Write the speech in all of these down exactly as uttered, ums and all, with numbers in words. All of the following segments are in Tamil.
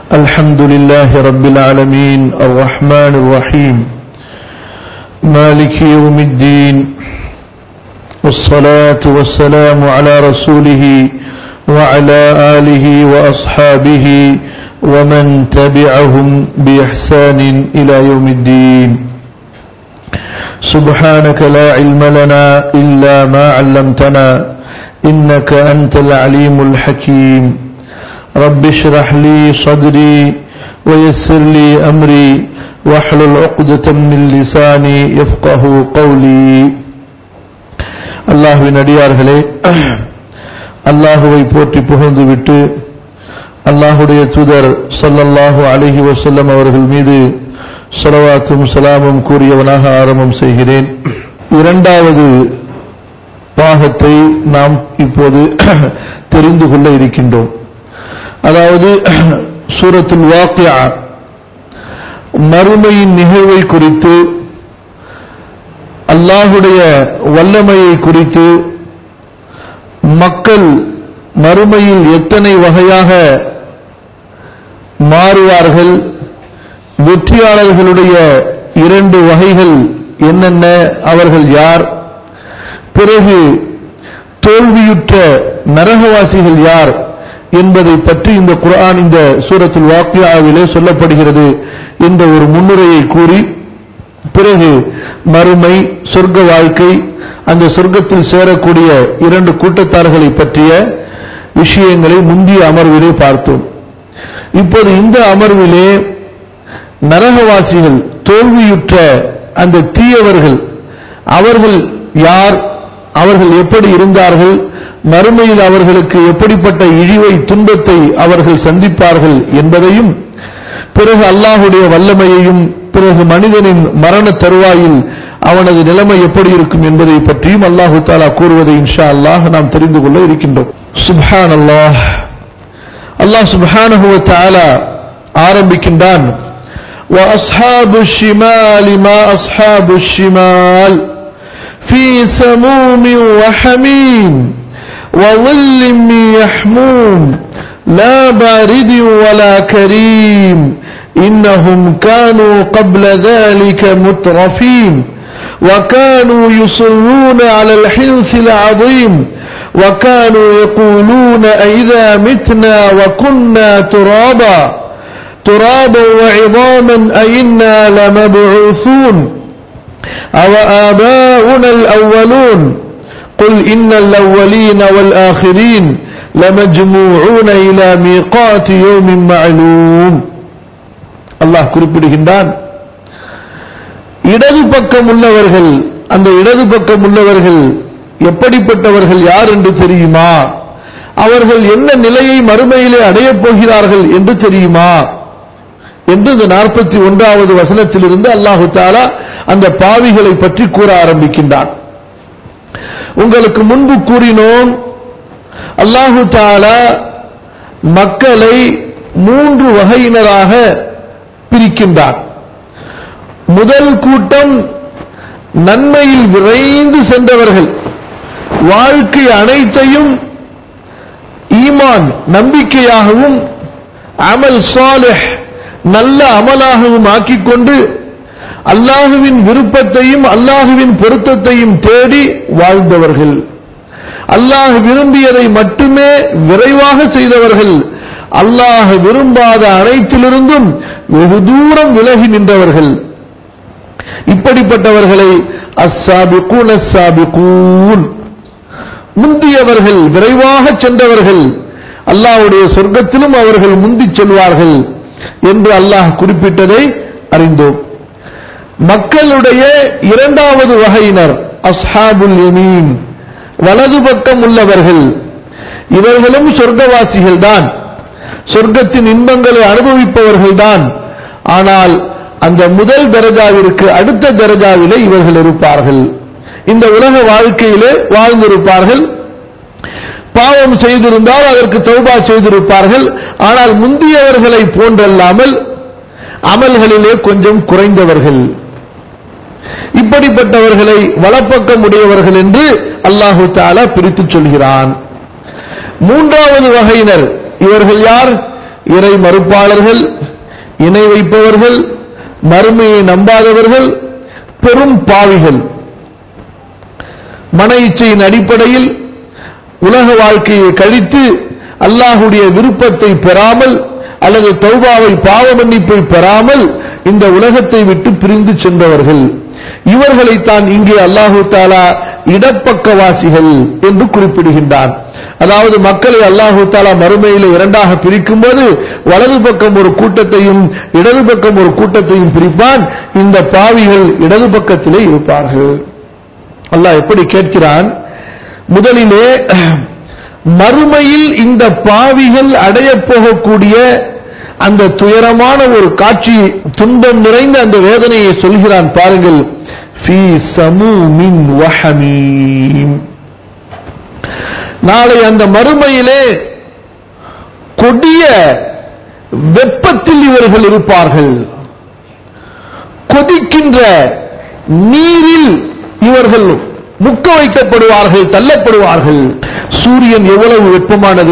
الحمد لله رب العالمين الرحمن الرحيم مالك يوم الدين والصلاة والسلام على رسوله وعلى آله وأصحابه ومن تبعهم بإحسان إلى يوم الدين سبحانك لا علم لنا إلا ما علمتنا إنك أنت العليم الحكيم رب اشرح لي صدري ويسر لي أمري واحلل عقدة من لساني يفقه قولي. அல்லாஹ்வின் அடியார்களே, அல்லாஹ்வை போற்றி புகழ்ந்து விட்டு அல்லாஹ்வுடைய தூதர் ஸல்லல்லாஹு அலைஹி வஸல்லம் அவர்கள் மீது ஸலவாத்தும் ஸலாமும் கூறியவனாக ஆரம்பம் செய்கிறேன். இரண்டாவது பாகத்தை நாம் இப்போது தெரிந்து கொள்ள இருக்கின்றோம். அதாவது சூரத்துல் வாக்கியா, மறுமையின் நிகழ்வை குறித்து, அல்லாஹுடைய வல்லமையை குறித்து, மக்கள் மறுமையில் எத்தனை வகையாக மாறுவார்கள், வெற்றியாளர்களுடைய இரண்டு வகைகள் என்னென்ன, அவர்கள் யார், பிறகு தோல்வியுற்ற நரகவாசிகள் யார் என்பதை பற்றி இந்த குர்ஆன் இந்த சூரத்துல் வாக்கியாவிலே சொல்லப்படுகிறது என்ற ஒரு முன்னுரையை கூறி, பிறகு மறுமை, சொர்க்க வாழ்க்கை, அந்த சொர்க்கத்தில் சேரக்கூடிய இரண்டு கூட்டத்தார்களை பற்றிய விஷயங்களை முந்தைய அமர்விலே பார்த்தோம். இப்போது இந்த அமர்விலே நரகவாசிகள், தோல்வியுற்ற அந்த தீயவர்கள், அவர்கள் யார், அவர்கள் எப்படி இருந்தார்கள், மறுமையில் அவர்களுக்கு எப்படிப்பட்ட இழிவை, துன்பத்தை அவர்கள் சந்திப்பார்கள் என்பதையும், பிறகு அல்லாஹுடைய வல்லமையையும், பிறகு மனிதனின் மரண தருவாயில் அவனது நிலைமை எப்படி இருக்கும் என்பதை பற்றியும் அல்லாஹு தஆலா கூறுவதை இன்ஷா அல்லாஹ் நாம் தெரிந்து கொள்ள இருக்கின்றோம். சுப்ஹானல்லாஹ். அல்லாஹ் சுப்ஹானஹு வ தஆலா ஆரம்பிக்கின்றான், வ அஸ்ஹாபுஷ் ஷிமாலி மா அஸ்ஹாபுஷ் ஷிமால் ஃபீ ஸமூமின் வ ஹமீம் وظل من يحموم لا بارد ولا كريم إنهم كانوا قبل ذلك مترفين وكانوا يصرون على الحنث العظيم وكانوا يقولون أئذا متنا وكنا ترابا ترابا وعظاما أئنا لمبعوثون أو آباؤنا الأولون قل إن الأولين والآخرين لمجموعون إلى ميقات يوم معلوم. அல்லாஹ் குறிப்பிடுகின்றான், இடது பக்கம் உள்ளவர்கள், அந்த இடது பக்கம் உள்ளவர்கள் எப்படிப்பட்டவர்கள் யார் என்று தெரியுமா, அவர்கள் என்ன நிலையை மறுமையிலே அடையப் போகிறார்கள் என்று தெரியுமா என்று இந்த நாற்பத்தி ஒன்றாவது வசனத்திலிருந்து அல்லாஹு தஆலா அந்த பாவிகளை பற்றி கூற ஆரம்பிக்கின்றான். உங்களுக்கு முன்பு கூறினோம், அல்லாஹு தஆலா மக்களை மூன்று வகையினராக பிரிக்கின்றார். முதல் கூட்டம் நன்மையில் விரைந்து சென்றவர்கள், வாழ்க்கை அனைத்தையும் ஈமான் நம்பிக்கையாகவும், அமல் சாலிஹ் நல்ல அமலாகவும் ஆக்கிக்கொண்டு அல்லாஹுவின் விருப்பத்தையும் அல்லாஹுவின் பொருத்தத்தையும் தேடி வாழ்ந்தவர்கள், அல்லாஹ் விரும்பியதை மட்டுமே விரைவாக செய்தவர்கள், அல்லாஹ் விரும்பாத அனைத்திலிருந்தும் வெகு தூரம் விலகி நின்றவர்கள். இப்படிப்பட்டவர்களை அஸ்ஸாபிகூன் அஸ்ஸாபிகூன், முந்தியவர்கள், விரைவாக சென்றவர்கள், அல்லாஹ்வுடைய சொர்க்கத்திலும் அவர்கள் முந்திச் செல்வார்கள் என்று அல்லாஹ் குறிப்பிட்டதை அறிந்தோம். மக்களுடைய இரண்டாவது வகையினர் அஸ்ஹாபுல் யமீன், வலது பக்கம் உள்ளவர்கள். இவர்களும் சொர்க்கவாசிகள் தான், சொர்க்கத்தின் இன்பங்களை அனுபவிப்பவர்கள் தான். ஆனால் அந்த முதல் தரஜாவிற்கு அடுத்த தரஜாவிலே இவர்கள் இருப்பார்கள். இந்த உலக வாழ்க்கையிலே வாழ்ந்திருப்பார்கள், பாவம் செய்திருந்தால் அதற்கு தௌபா செய்திருப்பார்கள். ஆனால் முந்தியவர்களை போன்றல்லாமல் அமல்களிலே கொஞ்சம் குறைந்தவர்கள். இப்படிப்பட்டவர்களை வலப்பக்கம் உடையவர்கள் என்று அல்லாஹு தஆலா பிரித்து சொல்கிறான். மூன்றாவது வகையினர் இவர்கள் யார்? இறை மறுப்பாளர்கள், இணை வைப்பவர்கள், மறுமையை நம்பாதவர்கள், பெரும் பாவிகள், மன இச்சையின் அடிப்படையில் உலக வாழ்க்கையை கழித்து அல்லாஹுடைய விருப்பத்தை பெறாமல் அல்லது தௌபாவை பாவ மன்னிப்பை பெறாமல் இந்த உலகத்தை விட்டு பிரிந்து சென்றவர்கள். இவர்களைத்தான் இங்கே அல்லாஹு தஆலா இடப்பக்கவாசிகள் என்று குறிப்பிடுகின்றான். அதாவது மக்களை அல்லாஹு தஆலா மறுமையில் இரண்டாக பிரிக்கும் போது வலது பக்கம் ஒரு கூட்டத்தையும் இடது பக்கம் ஒரு கூட்டத்தையும் பிரிப்பான். இந்த பாவிகள் இடது பக்கத்திலே இருப்பார்கள். அல்லாஹ் எப்படி கேட்கிறான், முதலிலே மறுமையில் இந்த பாவிகள் அடைய போகக்கூடிய அந்த துயரமான ஒரு காட்சி, துன்பம் நிறைந்த அந்த வேதனையை சொல்கிறான் பாருங்கள். ஃபீ ஸமூமின் வஹமீம். நாளை அந்த மறுமையிலே கொடிய வெப்பத்தில் இவர்கள் இருப்பார்கள். கொதிக்கின்ற நீரில் இவர்கள் முக்க வைக்கப்படுவார்கள், தள்ளப்படுவார்கள். சூரியன் எவ்வளவு வெப்பமானது!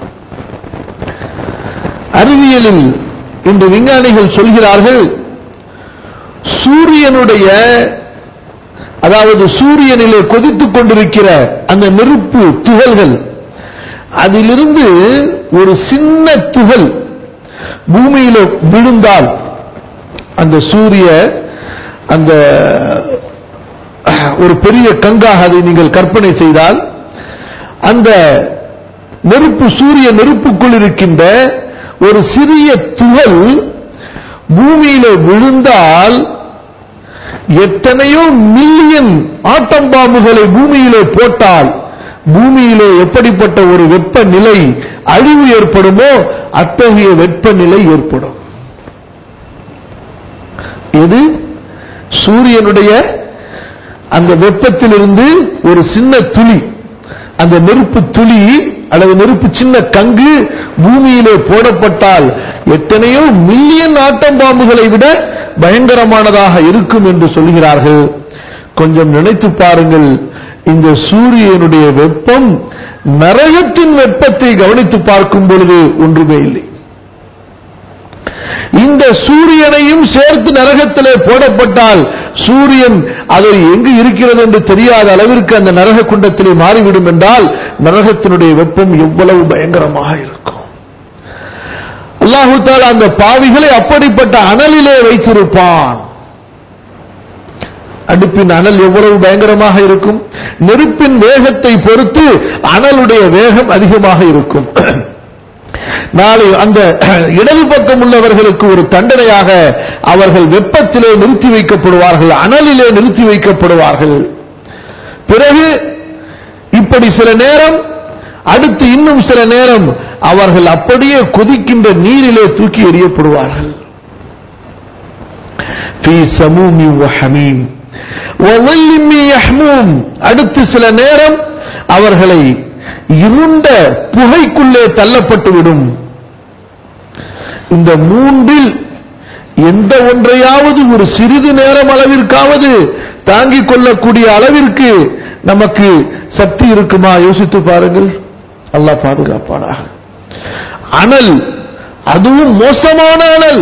அறிவியலில் இன்று விஞ்ஞானிகள் சொல்கிறார்கள், சூரியனுடைய அதாவது சூரியனிலே கொதித்துக் கொண்டிருக்கிற அந்த நெருப்பு துகள்கள், அதிலிருந்து ஒரு சின்ன துகள் பூமியில விழுந்தால் அந்த சூரிய அந்த ஒரு பெரிய கங்காக அதை நீங்கள் கற்பனை செய்தால், அந்த நெருப்பு சூரிய நெருப்புக்குள் இருக்கின்ற ஒரு சிறிய துகள் பூமியிலே விழுந்தால் எத்தனையோ மில்லியன் ஆட்டம் பாம்புகளை பூமியிலே போட்டால் பூமியிலே எப்படிப்பட்ட ஒரு வெப்பநிலை அழிவு ஏற்படுமோ அத்தகைய வெப்பநிலை ஏற்படும். இது சூரியனுடைய அந்த வெப்பத்திலிருந்து ஒரு சின்ன துளி, அந்த நெருப்பு துளி அல்லது நெருப்பு சின்ன கங்கு பூமியிலே போடப்பட்டால் எத்தனையோ மில்லியன் ஆட்டம் பாம்புகளை விட பயங்கரமானதாக இருக்கும் என்று சொல்கிறார்கள். கொஞ்சம் நினைத்து பாருங்கள், இந்த சூரியனுடைய வெப்பம் நரகத்தின் வெப்பத்தை கவனித்து பார்க்கும் பொழுது ஒன்றுமே இல்லை. இந்த சூரியனையும் சேர்த்து நரகத்திலே போடப்பட்டால் சூரியன் அது எங்கு இருக்கிறது என்று தெரியாத அளவிற்கு அந்த நரக குண்டத்திலே மாறிவிடும் என்றால் நரகத்தினுடைய வெப்பம் எவ்வளவு பயங்கரமாக இருக்கும். அல்லாஹு தஆலா அந்த பாவிகளை அப்படிப்பட்ட அனலிலே வைத்திருப்பான். அடுப்பின் அனல் எவ்வளவு பயங்கரமாக இருக்கும்! நெருப்பின் வேகத்தை பொறுத்து அனலுடைய வேகம் அதிகமாக இருக்கும். நாளை அந்த இடது பக்கம் உள்ளவர்களுக்கு ஒரு தண்டனையாக அவர்கள் வெப்பத்திலே நிறுத்தி வைக்கப்படுவார்கள், அனலிலே நிறுத்தி வைக்கப்படுவார்கள். பிறகு இப்படி சில நேரம், அடுத்து இன்னும் சில நேரம் அவர்கள் அப்படியே கொதிக்கின்ற நீரிலே தூக்கி எறியப்படுவார்கள். ஃபீ ஸமூமி வ ஹமீம் வ ظில்லின் மின் யஹ்மூம். அடுத்து சில நேரம் அவர்களை இருண்ட புகைக்குள்ளே தள்ளப்பட்டுவிடும். இந்த மூன்றில் எந்த ஒன்றையாவது ஒரு சிறிது நேரம் அளவிற்காவது தாங்கிக் கொள்ளக்கூடிய அளவிற்கு நமக்கு சக்தி இருக்குமா? யோசித்து பாருங்கள். அல்லாஹ் பாதுகாப்பானாக. அனல், அதுவும் மோசமான அனல்,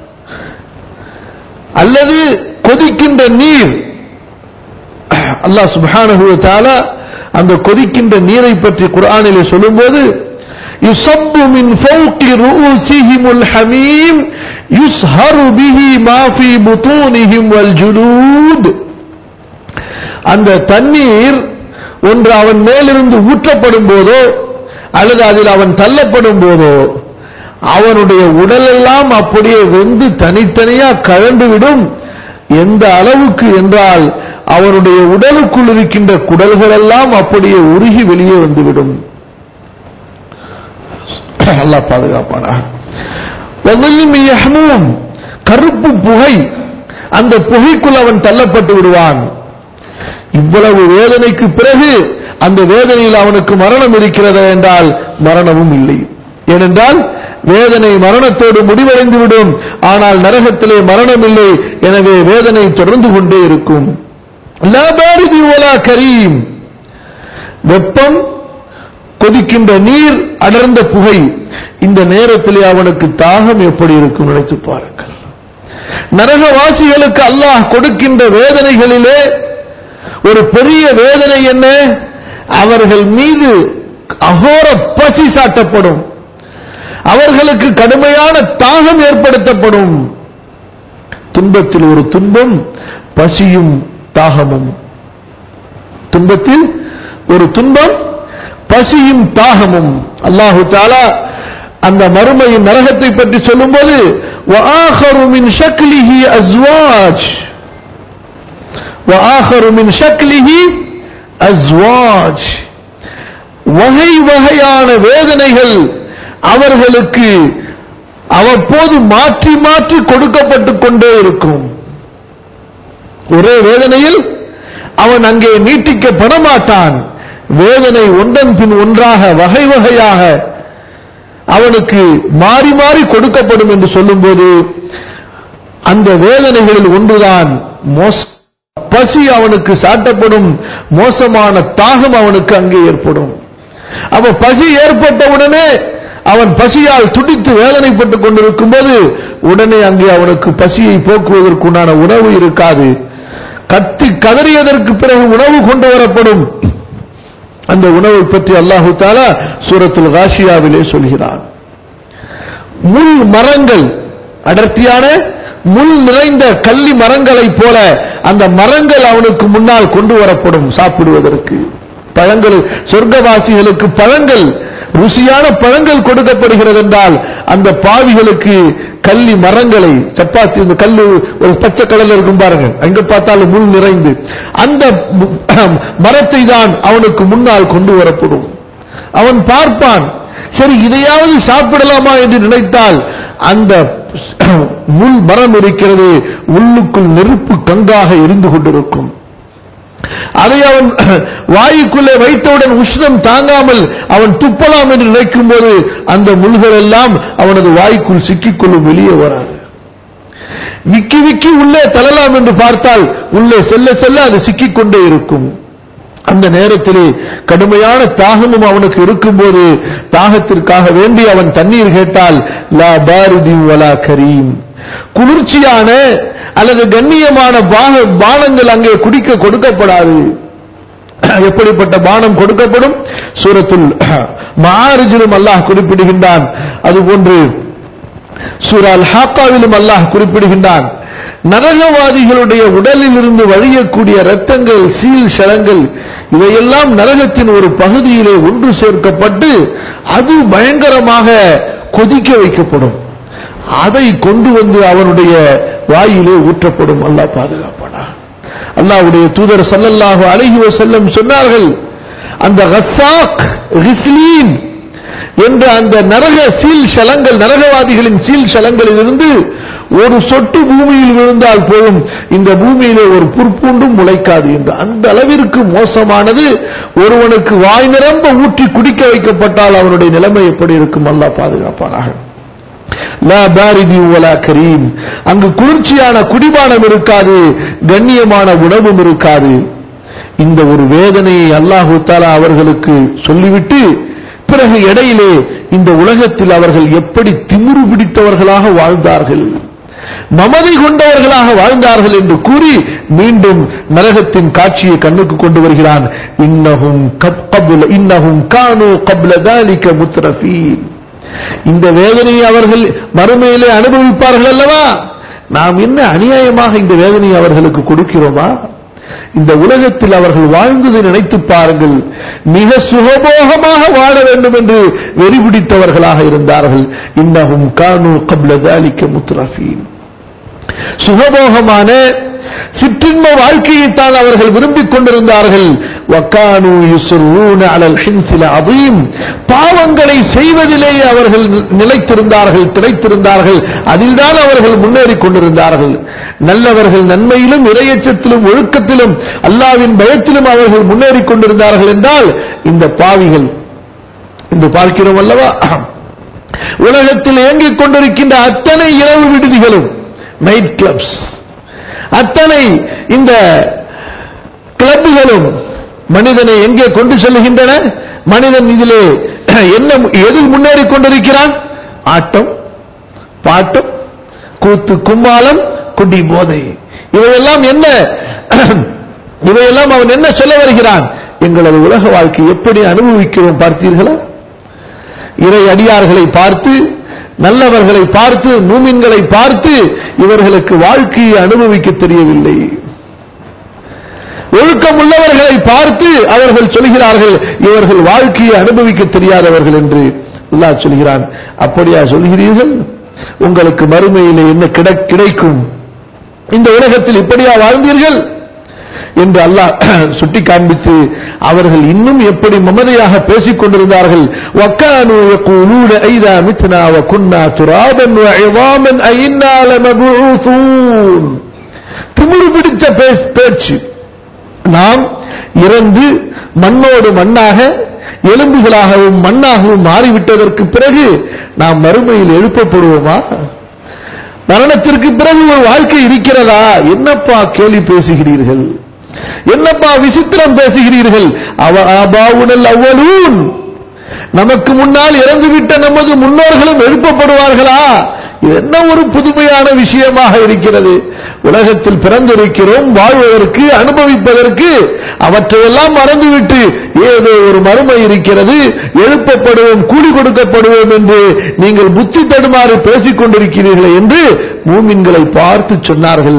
அல்லது கொதிக்கின்ற நீர். அல்லாஹ் சுப்ஹானஹு வ தஆலா அந்த கொதிக்கின்ற நீரை பற்றி குர்ஆனிலே சொல்லும்போது, யுஸப்பு மின் ஃபௌகி ரூஸிஹிமுல் ஹமீம் யுஸ்ஹரு பிஹி மா ஃபீ புதூனிஹிம் வல் ஜுலூத். அந்த தண்ணீர் ஒன்று அவன் மேலிருந்து ஊற்றப்படும் போதோ அல்லது அதில் அவன் தள்ளப்படும் போதோ அவனுடைய உடலெல்லாம் அப்படியே வெந்து தனித்தனியா கழண்டுவிடும். எந்த அளவுக்கு என்றால் அவனுடைய உடலுக்குள் இருக்கின்ற குடல்கள் எல்லாம் அப்படியே உருகி வெளியே வந்துவிடும். அல்லாஹ் பாதுகாப்பானாக. கருப்பு புகை, அந்த புகைக்குள் அவன் தள்ளப்பட்டு விடுவான். இவ்வளவு வேதனைக்கு பிறகு அந்த வேதனையில் அவனுக்கு மரணம் இருக்கிறதா என்றால் மரணமும் இல்லை. ஏனென்றால் வேதனை மரணத்தோடு முடிவடைந்து விடும், ஆனால் நரகத்திலே மரணம் இல்லை. எனவே வேதனை தொடர்ந்து கொண்டே இருக்கும். லா பாரிதி வலா கரீம். வெப்பம் கொதிக்கின்ற நீர், அடர்ந்த புகை. இந்த நேரத்திலே அவனுக்கு தாகம் எப்படி இருக்கும் நினைத்து பாருங்கள். நரகவாசிகளுக்கு அல்லாஹ் கொடுக்கின்ற வேதனைகளிலே ஒரு பெரிய வேதனை என்ன? அவர்கள் மீது அகோர பசி சாட்டப்படும், அவர்களுக்கு கடுமையான தாகம் ஏற்படுத்தப்படும். துன்பத்தில் ஒரு துன்பம், பசியும் தாகமும். துன்பத்தில் ஒரு துன்பம், பசியும் தாகமும். அல்லாஹு தஆலா அந்த மறுமையின் நரகத்தை பற்றி சொல்லும்போது وَآخَرُ مِنْ شَكْلِهِ أَزْوَاجٌ وَآخَرُ مِنْ شَكْلِهِ أَزْوَاجٌ வகை வகையான வேதனைகள் அவர்களுக்கு அவ்வப்போது மாற்றி மாற்றி கொடுக்கப்பட்டுக் கொண்டே இருக்கும். ஒரே வேதனையில் அவன் அங்கே நீட்டிக்கப்பட மாட்டான். வேதனை ஒன்றன் பின் ஒன்றாக வகை வகையாக அவனுக்கு மாறி மாறி கொடுக்கப்படும் என்று சொல்லும்போது அந்த வேதனைகளில் ஒன்றுதான் பசி அவனுக்கு சாட்டப்படும், மோசமான தாகம் அவனுக்கு அங்கே ஏற்படும். அப்ப பசி ஏற்பட்டவுடனே அவன் பசியால் துடித்து வேதனைப்பட்டுக் கொண்டிருக்கும் போது உடனே அங்கே அவனுக்கு பசியை போக்குவதற்குண்டான உணவு இருக்காது. கத்தி கதறியதற்கு பிறகு உணவு கொண்டு வரப்படும். அந்த உணவை பற்றி அல்லாஹு தஆலா சூரத்துல் காஷியாவிலே சொல்கிறான். முள் மரங்கள், அடர்த்தியான முள் நிறைந்த கள்ளி மரங்களைப் போல அந்த மரங்கள் அவனுக்கு முன்னால் கொண்டு வரப்படும் சாப்பிடுவதற்கு. பழங்கள், சொர்க்கவாசிகளுக்கு பழங்கள், ருசியான பழங்கள் கொடுக்கப்படுகிறது என்றால் அந்த பாவிகளுக்கு கள்ளி மரங்களை, சப்பாத்தி இந்த கல்லு ஒரு பச்சை கலர்ல இருக்கும் பாருங்க, அங்க பார்த்தாலும் முள் நிறைந்து அந்த மரத்தை தான் அவனுக்கு முன்னால் கொண்டு வரப்படும். அவன் பார்ப்பான், சரி இதையாவது சாப்பிடலாமா என்று நினைத்தால் அந்த முள் மரம் இருக்கிறது, உள்ளுக்குள் நெருப்பு கங்காக எரிந்து கொண்டிருக்கும். அதை அவன் வாயுக்குள்ளே வைத்தவுடன் உஷ்ணம் தாங்காமல் அவன் துப்பலாம் என்று நினைக்கும் போது அந்த முள்கள் எல்லாம் அவனது வாய்க்குள் சிக்கிக்கொள்ளும், வெளியே வராது. விக்கி விக்கி உள்ளே தள்ளலாம் என்று பார்த்தால் உள்ளே செல்ல செல்ல அது சிக்கிக்கொண்டே இருக்கும். அந்த நேரத்திலே கடுமையான தாகமும் அவனுக்கு இருக்கும்போது தாகத்திற்காக வேண்டி அவன் தண்ணீர் கேட்டால் லா பாரிதி வலா கரீம், குளிர்ச்சியான அல்லது கண்ணியமான பானங்கள் அங்கே குடிக்க கொடுக்கப்படாது. எப்படிப்பட்ட பானம் கொடுக்கப்படும்? சூரத்துல் மஆரிஜிலும் அல்லாஹ் குறிப்பிடுகின்றான், அதுபோன்று சூரா அல் ஹாக்காவிலும் அல்லாஹ் குறிப்பிடுகின்றான். நரகவாதிகளுடைய உடலில் இருந்து வழியக்கூடிய இரத்தங்கள், சீல் சலங்கள் இவையெல்லாம் நரகத்தின் ஒரு பகுதியிலே ஒன்று சேர்க்கப்பட்டு அது பயங்கரமாக கொதிக்க வைக்கப்படும். அதை கொண்டு வந்து அவனுடைய வாயிலே ஊற்றப்படும். அல்லாஹ் பாதுகாப்பானா. அல்லாஹ்வுடைய தூதர் ஸல்லல்லாஹு அலைஹி வஸல்லம் சொன்னார்கள், அந்த கஸ்ஸாக் கிஸ்லீன் என்ற அந்த நரக சீல் சலங்கள், நரகவாதிகளின் சீல் சலங்களில் இருந்து ஒரு சொட்டு பூமியில் விழுந்தால் போதும், இந்த பூமியிலே ஒரு புற்பூண்டும் முளைக்காது என்று அந்த அளவிற்கு மோசமானது. ஒருவனுக்கு வாய் நிரம்ப ஊற்றி குடிக்க வைக்கப்பட்டால் அவனுடைய நிலைமை எப்படி இருக்கும்? அல்லாஹ் பாதுகாப்பானாக. லா பாரிதி வலா கரீம், அங்கு குளிர்ச்சியான குடிபானம் இருக்காது, கண்ணியமான உணவும் இருக்காது. இந்த ஒரு வேதனையை அல்லாஹு தஆலா அவர்களுக்கு சொல்லிவிட்டு பிறகு இடையிலே இந்த உலகத்தில் அவர்கள் எப்படி திமிரு பிடித்தவர்களாக வாழ்ந்தார்கள், மமதை கொண்டவர்களாக வாழ்ந்தார்கள் என்று கூறி மீண்டும் நரகத்தின் காட்சியை கண்ணுக்கு கொண்டு வருகிறான். இன்னஹும் கப்ல இன்னஹும் கானூ கப்ல தாலிக முத்ரஃபீன், இந்த வேதனையை அவர்கள் மறுமையிலே அனுபவிப்பார்கள் அல்லவா? நாம் என்ன அநியாயமாக இந்த வேதனையை அவர்களுக்கு கொடுக்கிறோமா? இந்த உலகத்தில் அவர்கள் வாழ்ந்ததை நினைத்து பாருங்கள். மிக சுகபோகமாக வாழ வேண்டும் என்று வெறிபிடித்தவர்களாக இருந்தார்கள். இன்னஹும் கானூ கப்ல தாலிக முத்ரஃபீன், சுகபோகமான சிற்றின்ம வாழ்க்கையைத்தான் அவர்கள் விரும்பிக் கொண்டிருந்தார்கள். வகானூ யுஸ்ரூன அலல் ஹின்ஸில் அதீம், பாவங்களை செய்வதிலேயே அவர்கள் நிலைத்திருந்தார்கள், திளைத்திருந்தார்கள். அதில்தான் அவர்கள் முன்னேறிக் கொண்டிருந்தார்கள். நல்லவர்கள் நன்மையிலும் இறையச்சத்திலும் ஒழுக்கத்திலும் அல்லாஹ்வின் பயத்திலும் அவர்கள் முன்னேறிக் கொண்டிருந்தார்கள் என்றால் இந்த பாவிகள் என்று பார்க்கிறோம் அல்லவா? உலகத்தில் இயங்கிக் கொண்டிருக்கின்ற அத்தனை இரவு விடுதிகளும், நைட் கிளப்ஸ், அத்தனை இந்த கிளப்புகளும் மனிதனை எங்கே கொண்டு செல்கின்றன? மனிதன் இதிலே என்ன எதில் முன்னேறி கொண்டிருக்கிறான்? ஆட்டம், பாட்டம், கூத்து, கும்மாளம், குடி, போதை. இவையெல்லாம் என்ன? இவையெல்லாம் அவன் என்ன சொல்ல வருகிறான்? எங்களது உலக வாழ்க்கை எப்படி அனுபவிக்கிறோம் பார்த்தீர்களா? இறை அடியார்களை பார்த்து, நல்லவர்களை பார்த்து, மூமின்களை பார்த்து இவர்களுக்கு வாழ்க்கையை அனுபவிக்க தெரியவில்லை. ஒழுக்கம் உள்ளவர்களை பார்த்து அவர்கள் சொல்கிறார்கள் இவர்கள் வாழ்க்கையை அனுபவிக்க தெரியாதவர்கள் என்று. அல்லாஹ் சொல்கிறான், அப்படியா சொல்கிறீர்கள்? உங்களுக்கு மறுமையிலே என்ன கிடைக்கும்? இந்த உலகத்தில் இப்படியா வாழ்ந்தீர்கள் என்று அல்லாஹ் சுட்டி காண்பித்து அவர்கள் இன்னும் எப்படி மமதையாக பேசிக் கொண்டிருந்தார்கள். வக்கானு யகூலூன ஐதா மித்னா வ குன்னா துராபன் வ இஸாமன் ஐன்னா லமபூஸூன். திமிரு பிடித்த பேச்சு. நாம் இறந்து மண்ணோடு மண்ணாக, எலும்புகளாகவும் மண்ணாகவும் மாறிவிட்டதற்கு பிறகு நாம் மறுமையில் எழுப்பப்படுவோமா? மரணத்திற்கு பிறகு ஒரு வாழ்க்கை இருக்கிறதா? என்னப்பா கேலி பேசுகிறீர்கள்? என்னப்பா விசித்திரம் பேசுகிறீர்கள்? அவ ஆபாவுனல் அவ்வலூன், நமக்கு முன்னால் இறந்துவிட்ட நமது முன்னோர்களும் எழுப்பப்படுவார்களா? என்ன ஒரு புதுமையான விஷயமாக இருக்கிறது. உலகத்தில் பிறந்திருக்கிறோம் வாழ்வதற்கு, அனுபவிப்பதற்கு. அவற்றையெல்லாம் மறந்துவிட்டு ஏதோ ஒரு மறுமை இருக்கிறது, எழுப்பப்படுவோம், கூலி கொடுக்கப்படுவோம் என்று நீங்கள் புத்தி தடுமாறி பேசிக் கொண்டிருக்கிறீர்கள் என்று மூமின்களை பார்த்து சொன்னார்கள்.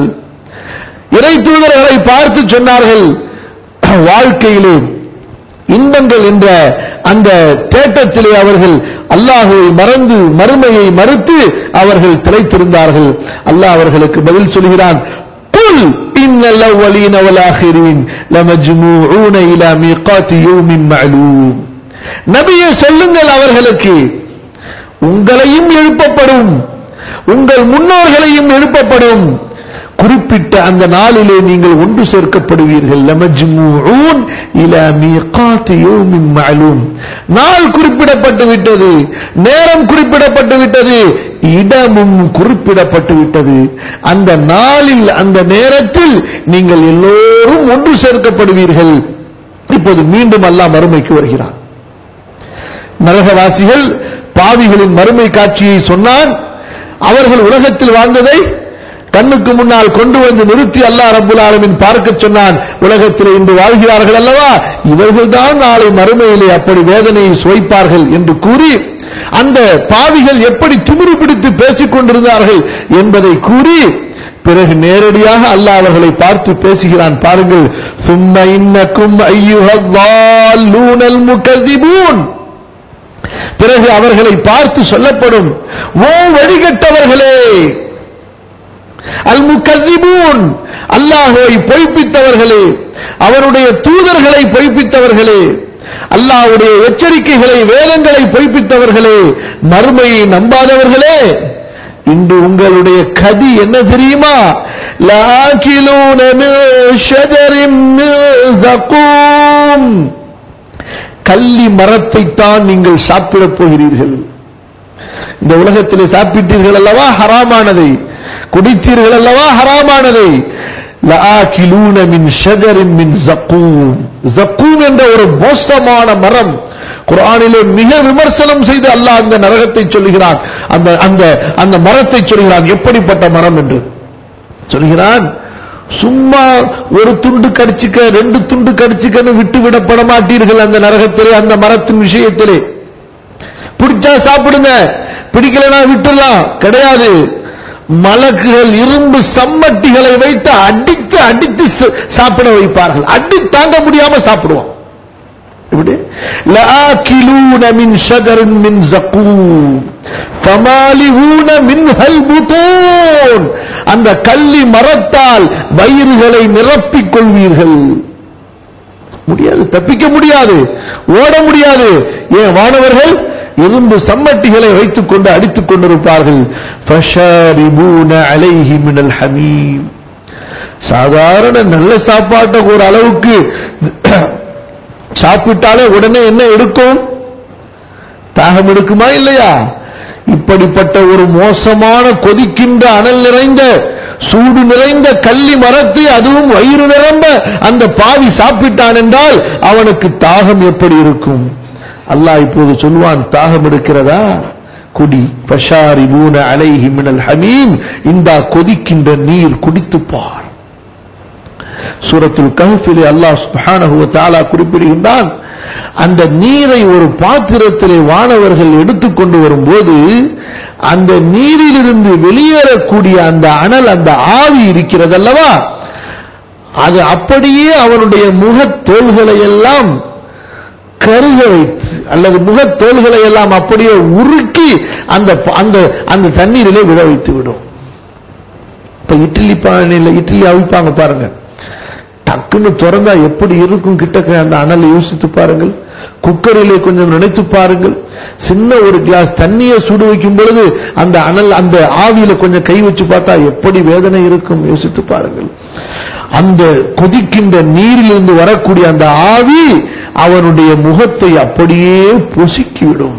இறை தூதர்களை பார்த்து சொன்னார்கள். வாழ்க்கையிலே இன்பங்கள் என்ற அந்த தேட்டத்திலே அவர்கள் அல்லாஹ்வை மறந்து மறுமையை மறுத்து அவர்கள் திளைத்திருந்தார்கள். அல்லாஹ் அவர்களுக்கு பதில் சொல்கிறான், குல் இன்னல் அவ்வலீன வல் ஆகிரீன் லமஜ்மூஊன இலா மீகாத்தி யௌமின் மஅலூம். நபியே சொல்லுங்கள் அவர்களுக்கு, உங்களையும் எழுப்பப்படும், உங்கள் முன்னோர்களையும் எழுப்பப்படும். குறிப்பிட்ட அந்த நாளிலே நீங்கள் ஒன்று சேர்க்கப்படுவீர்கள். லமஜ்மூஊன் இலா மீகாத்தி யௌமின் மஅலூம். நாள் குறிப்பிடப்பட்டு விட்டது, நேரம் குறிப்பிடப்பட்டு விட்டது, இடமும் குறிப்பிடப்பட்டு விட்டது. அந்த நாளில், அந்த நேரத்தில் நீங்கள் எல்லோரும் ஒன்று சேர்க்கப்படுவீர்கள். இப்போது மீண்டும் அல்லாஹ் மறுமைக்கு வருகிறான். நரகவாசிகள் பாவிகளின் மறுமை காட்சியை சொன்னான். அவர்கள் உலகத்தில் வாழ்ந்ததை கண்ணுக்கு முன்னால் கொண்டு வந்து நிறுத்தி அல்லாஹ் ரப்பல் ஆலமீன் பார்க்க சொன்னான். உலகத்தில் இன்று வாழ்கிறார்கள் அல்லவா, இவர்கள்தான் நாளை மறுமையிலே அப்படி வேதனையை சுவைப்பார்கள் என்று கூறி அந்த பாவிகள் எப்படி திமிரு பிடித்து பேசிக் கொண்டிருந்தார்கள் என்பதை கூறி பிறகு நேரடியாக அல்லாஹ் அவர்களை பார்த்து பேசுகிறான். பாருங்கள், சும்ம இன்னக்கும் அய்யுஹல் ضالூனல் முகஸிபூன். பிறகு அவர்களை பார்த்து சொல்லப்படும், ஓ வழிகட்டவர்களே, அல் முகஸிபூன், அல்லாஹ்வை பொய்ப்பித்தவர்களே, அவருடைய தூதர்களை பொய்ப்பித்தவர்களே, அல்லாஹ்வுடைய எச்சரிக்கைகளை, வேதங்களை பொய்ப்பித்தவர்களே, மறுமையை நம்பாதவர்களே, இன்று உங்களுடைய கதி என்ன தெரியுமா? லாகிலூன மின் ஷஜரின் மின் ஸகூம். கள்ளி மரத்தை தான் நீங்கள் சாப்பிடப் போகிறீர்கள். இந்த உலகத்திலே சாப்பிட்டீர்கள் அல்லவா ஹராமானதை, குடித்தீர்கள் அல்லவா ஹராமானதை. லஆகிலூன மின் ஷஜரின் மின் ஸகூம். ஸகூம் என்ற ஒரு மோசமான மரம். குர்ஆனிலே மிக விமர்சனம் செய்து அல்லாஹ் அந்த நரகத்தை சொல்கிறான், அந்த அந்த அந்த மரத்தை சொல்கிறான். எப்படிப்பட்ட மரம் என்று சொல்கிறான். சும்மா ஒரு துண்டு கடிச்சுக்க, ரெண்டு துண்டு கடிச்சுக்கன்னு விட்டு விடப்பட மாட்டீர்கள் அந்த நரகத்திலே, அந்த மரத்தின் விஷயத்திலே. பிடிச்சா சாப்பிடுங்க, பிடிக்கலனா விட்டுலாம் கிடையாது. மலக்குகள் இரும்பு சம்மட்டிகளை வைத்து அடித்து அடித்து சாப்பிட வைப்பார்கள். அடி தாங்க முடியாம சாப்பிடுவோம். இப்படி லஆகிலூன மின் ஷஜரின் மின் ஸகூம் ஃபமாலிஊன மின்ஹல் புதூன். அந்த கள்ளி மரத்தால் வயிறுகளை நிரப்பிக் கொள்வீர்கள். முடியாது, தப்பிக்க முடியாது, ஓட முடியாது. ஏன்? வானவர்கள் இரும்பு சம்மட்டிகளை வைத்துக் கொண்டு அடித்துக் கொண்டிருப்பார்கள். ஃபஷாரிபூன அலைஹி மினல் ஹமீம். சாதாரண நல்ல சாப்பாட்டை ஒரு அளவுக்கு சாப்பிட்டாலே உடனே என்ன எடுக்கும்? தாகம் எடுக்குமா இல்லையா? இப்படிப்பட்ட ஒரு மோசமான கொதிக்கின்ற அனல் நிறைந்த சூடு நிறைந்த கள்ளி மரத்தை அதுவும் வயிறு நிரம்ப அந்த பாவி சாப்பிட்டான் என்றால் அவனுக்கு தாகம் எப்படி இருக்கும்? அல்லாஹ் இப்போது சொல்வான், தாகம் இருக்கிறதா? குடி. ஃபஷாரிபூன அலைஹி மினல் ஹமீம், இந்த கொதிக்கின்ற நீர் குடித்து பார். சூரத்துல் கஹ்ஃபிலே அல்லாஹ் சுப்ஹானஹு வ தஆலா குறிப்பிடுகின்றான், அந்த நீரை ஒரு பாத்திரத்திலே வானவர்கள் எடுத்துக்கொண்டு வரும்போது அந்த நீரிலிருந்து வெளியேறக்கூடிய அந்த அனல், அந்த ஆவி இருக்கிறது அல்லவா, அது அப்படியே அவனுடைய முகத்தோள்களை எல்லாம் கருக வைத்து அல்லது முகத்தோள்களை எல்லாம் அப்படியே உருக்கி அந்த அந்த தண்ணீரிலே விழ வைத்து விடும். இப்ப இட்லி பானையில இட்லி அவிப்பாங்க பாருங்க, டக்குன்னு திறந்தா எப்படி இருக்கும் கிட்டக்க அந்த அனலை யோசித்து பாருங்கள். குக்கரிலே கொஞ்சம் நினைத்து பாருங்கள், சின்ன ஒரு கிளாஸ் தண்ணியை சுடு வைக்கும் பொழுது அந்த அனல் அந்த ஆவியில கொஞ்சம் கை வச்சு பார்த்தா எப்படி வேதனை இருக்கும் யோசித்து பாருங்கள். அந்த கொதிக்கின்ற நீரிலிருந்து வரக்கூடிய அந்த ஆவி அவனுடைய முகத்தை அப்படியே பொசுக்கிவிடும்.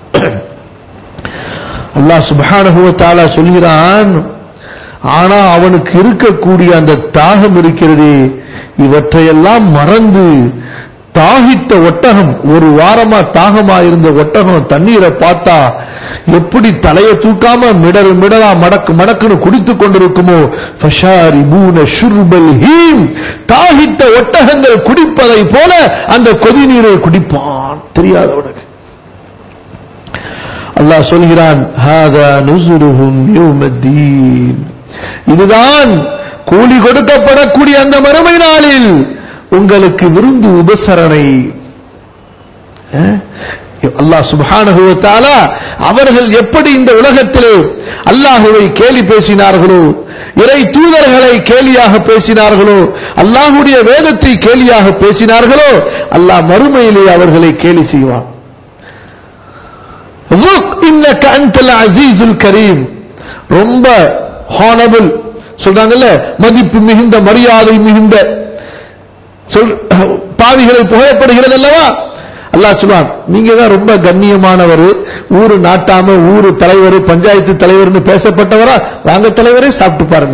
அல்லாஹ் சுப்ஹானஹு வ தஆலா சொல்கிறான், ஆனா அவனுக்கு இருக்கக்கூடிய அந்த தாகம் இருக்கிறதே, இவற்றையெல்லாம் மறந்து தாகித்த ஒட்டகம், ஒரு வாரமா தாகமா இருந்த ஒட்டகம் தண்ணீரை பார்த்தா எப்படி தலையை தூக்காம மிடல் மிடலா மடக்கு மடக்குன்னு குடித்துக் கொண்டிருக்குமோ, ஃபஷாரிபூன ஷுர்பல் ஹீம், தாகித்த ஒட்டகங்கள் குடிப்பதை போல அந்த கொதிநீரை குடிப்பான். தெரியாதவனுக்கு அல்லாஹ் சொல்கிறான், ஹாதா நுஸுருஹும் யௌமத்தீன், இதுதான் கூலி கொடுக்கப்படக்கூடிய அந்த மறுமை நாளில் உங்களுக்கு விருந்து உபசரணை. அல்லாஹ் சுப்ஹானஹு வ தஆலா அவர்கள் எப்படி இந்த உலகத்திலே அல்லாஹ்வை கேலி பேசினார்களோ, இறை தூதர்களை கேலியாக பேசினார்களோ, அல்லாஹ்வுடைய வேதத்தை கேலியாக பேசினார்களோ, அல்லாஹ் மறுமையிலே அவர்களை கேலி செய்வான். ذُقْ إِنَّكَ أَنْتَ الْعَزِيزُ الْكَرِيمُ, ரொம்ப ஹானபிள் சொல்றாங்கல்ல, மதிப்பு மிகுந்த மரியாதை மிகுந்த பாவிகளை புகழப்படுகிறது அல்லவா. அல்லாஹ் சொல்வான், நீங்க தான் ரொம்ப கண்ணியமானவர், ஊரு நாட்டாம ஊரு தலைவர் பஞ்சாயத்து தலைவர்னு பேசப்பட்டவரா, வாங்க தலைவரே சாப்பிட்டு பாருங்க.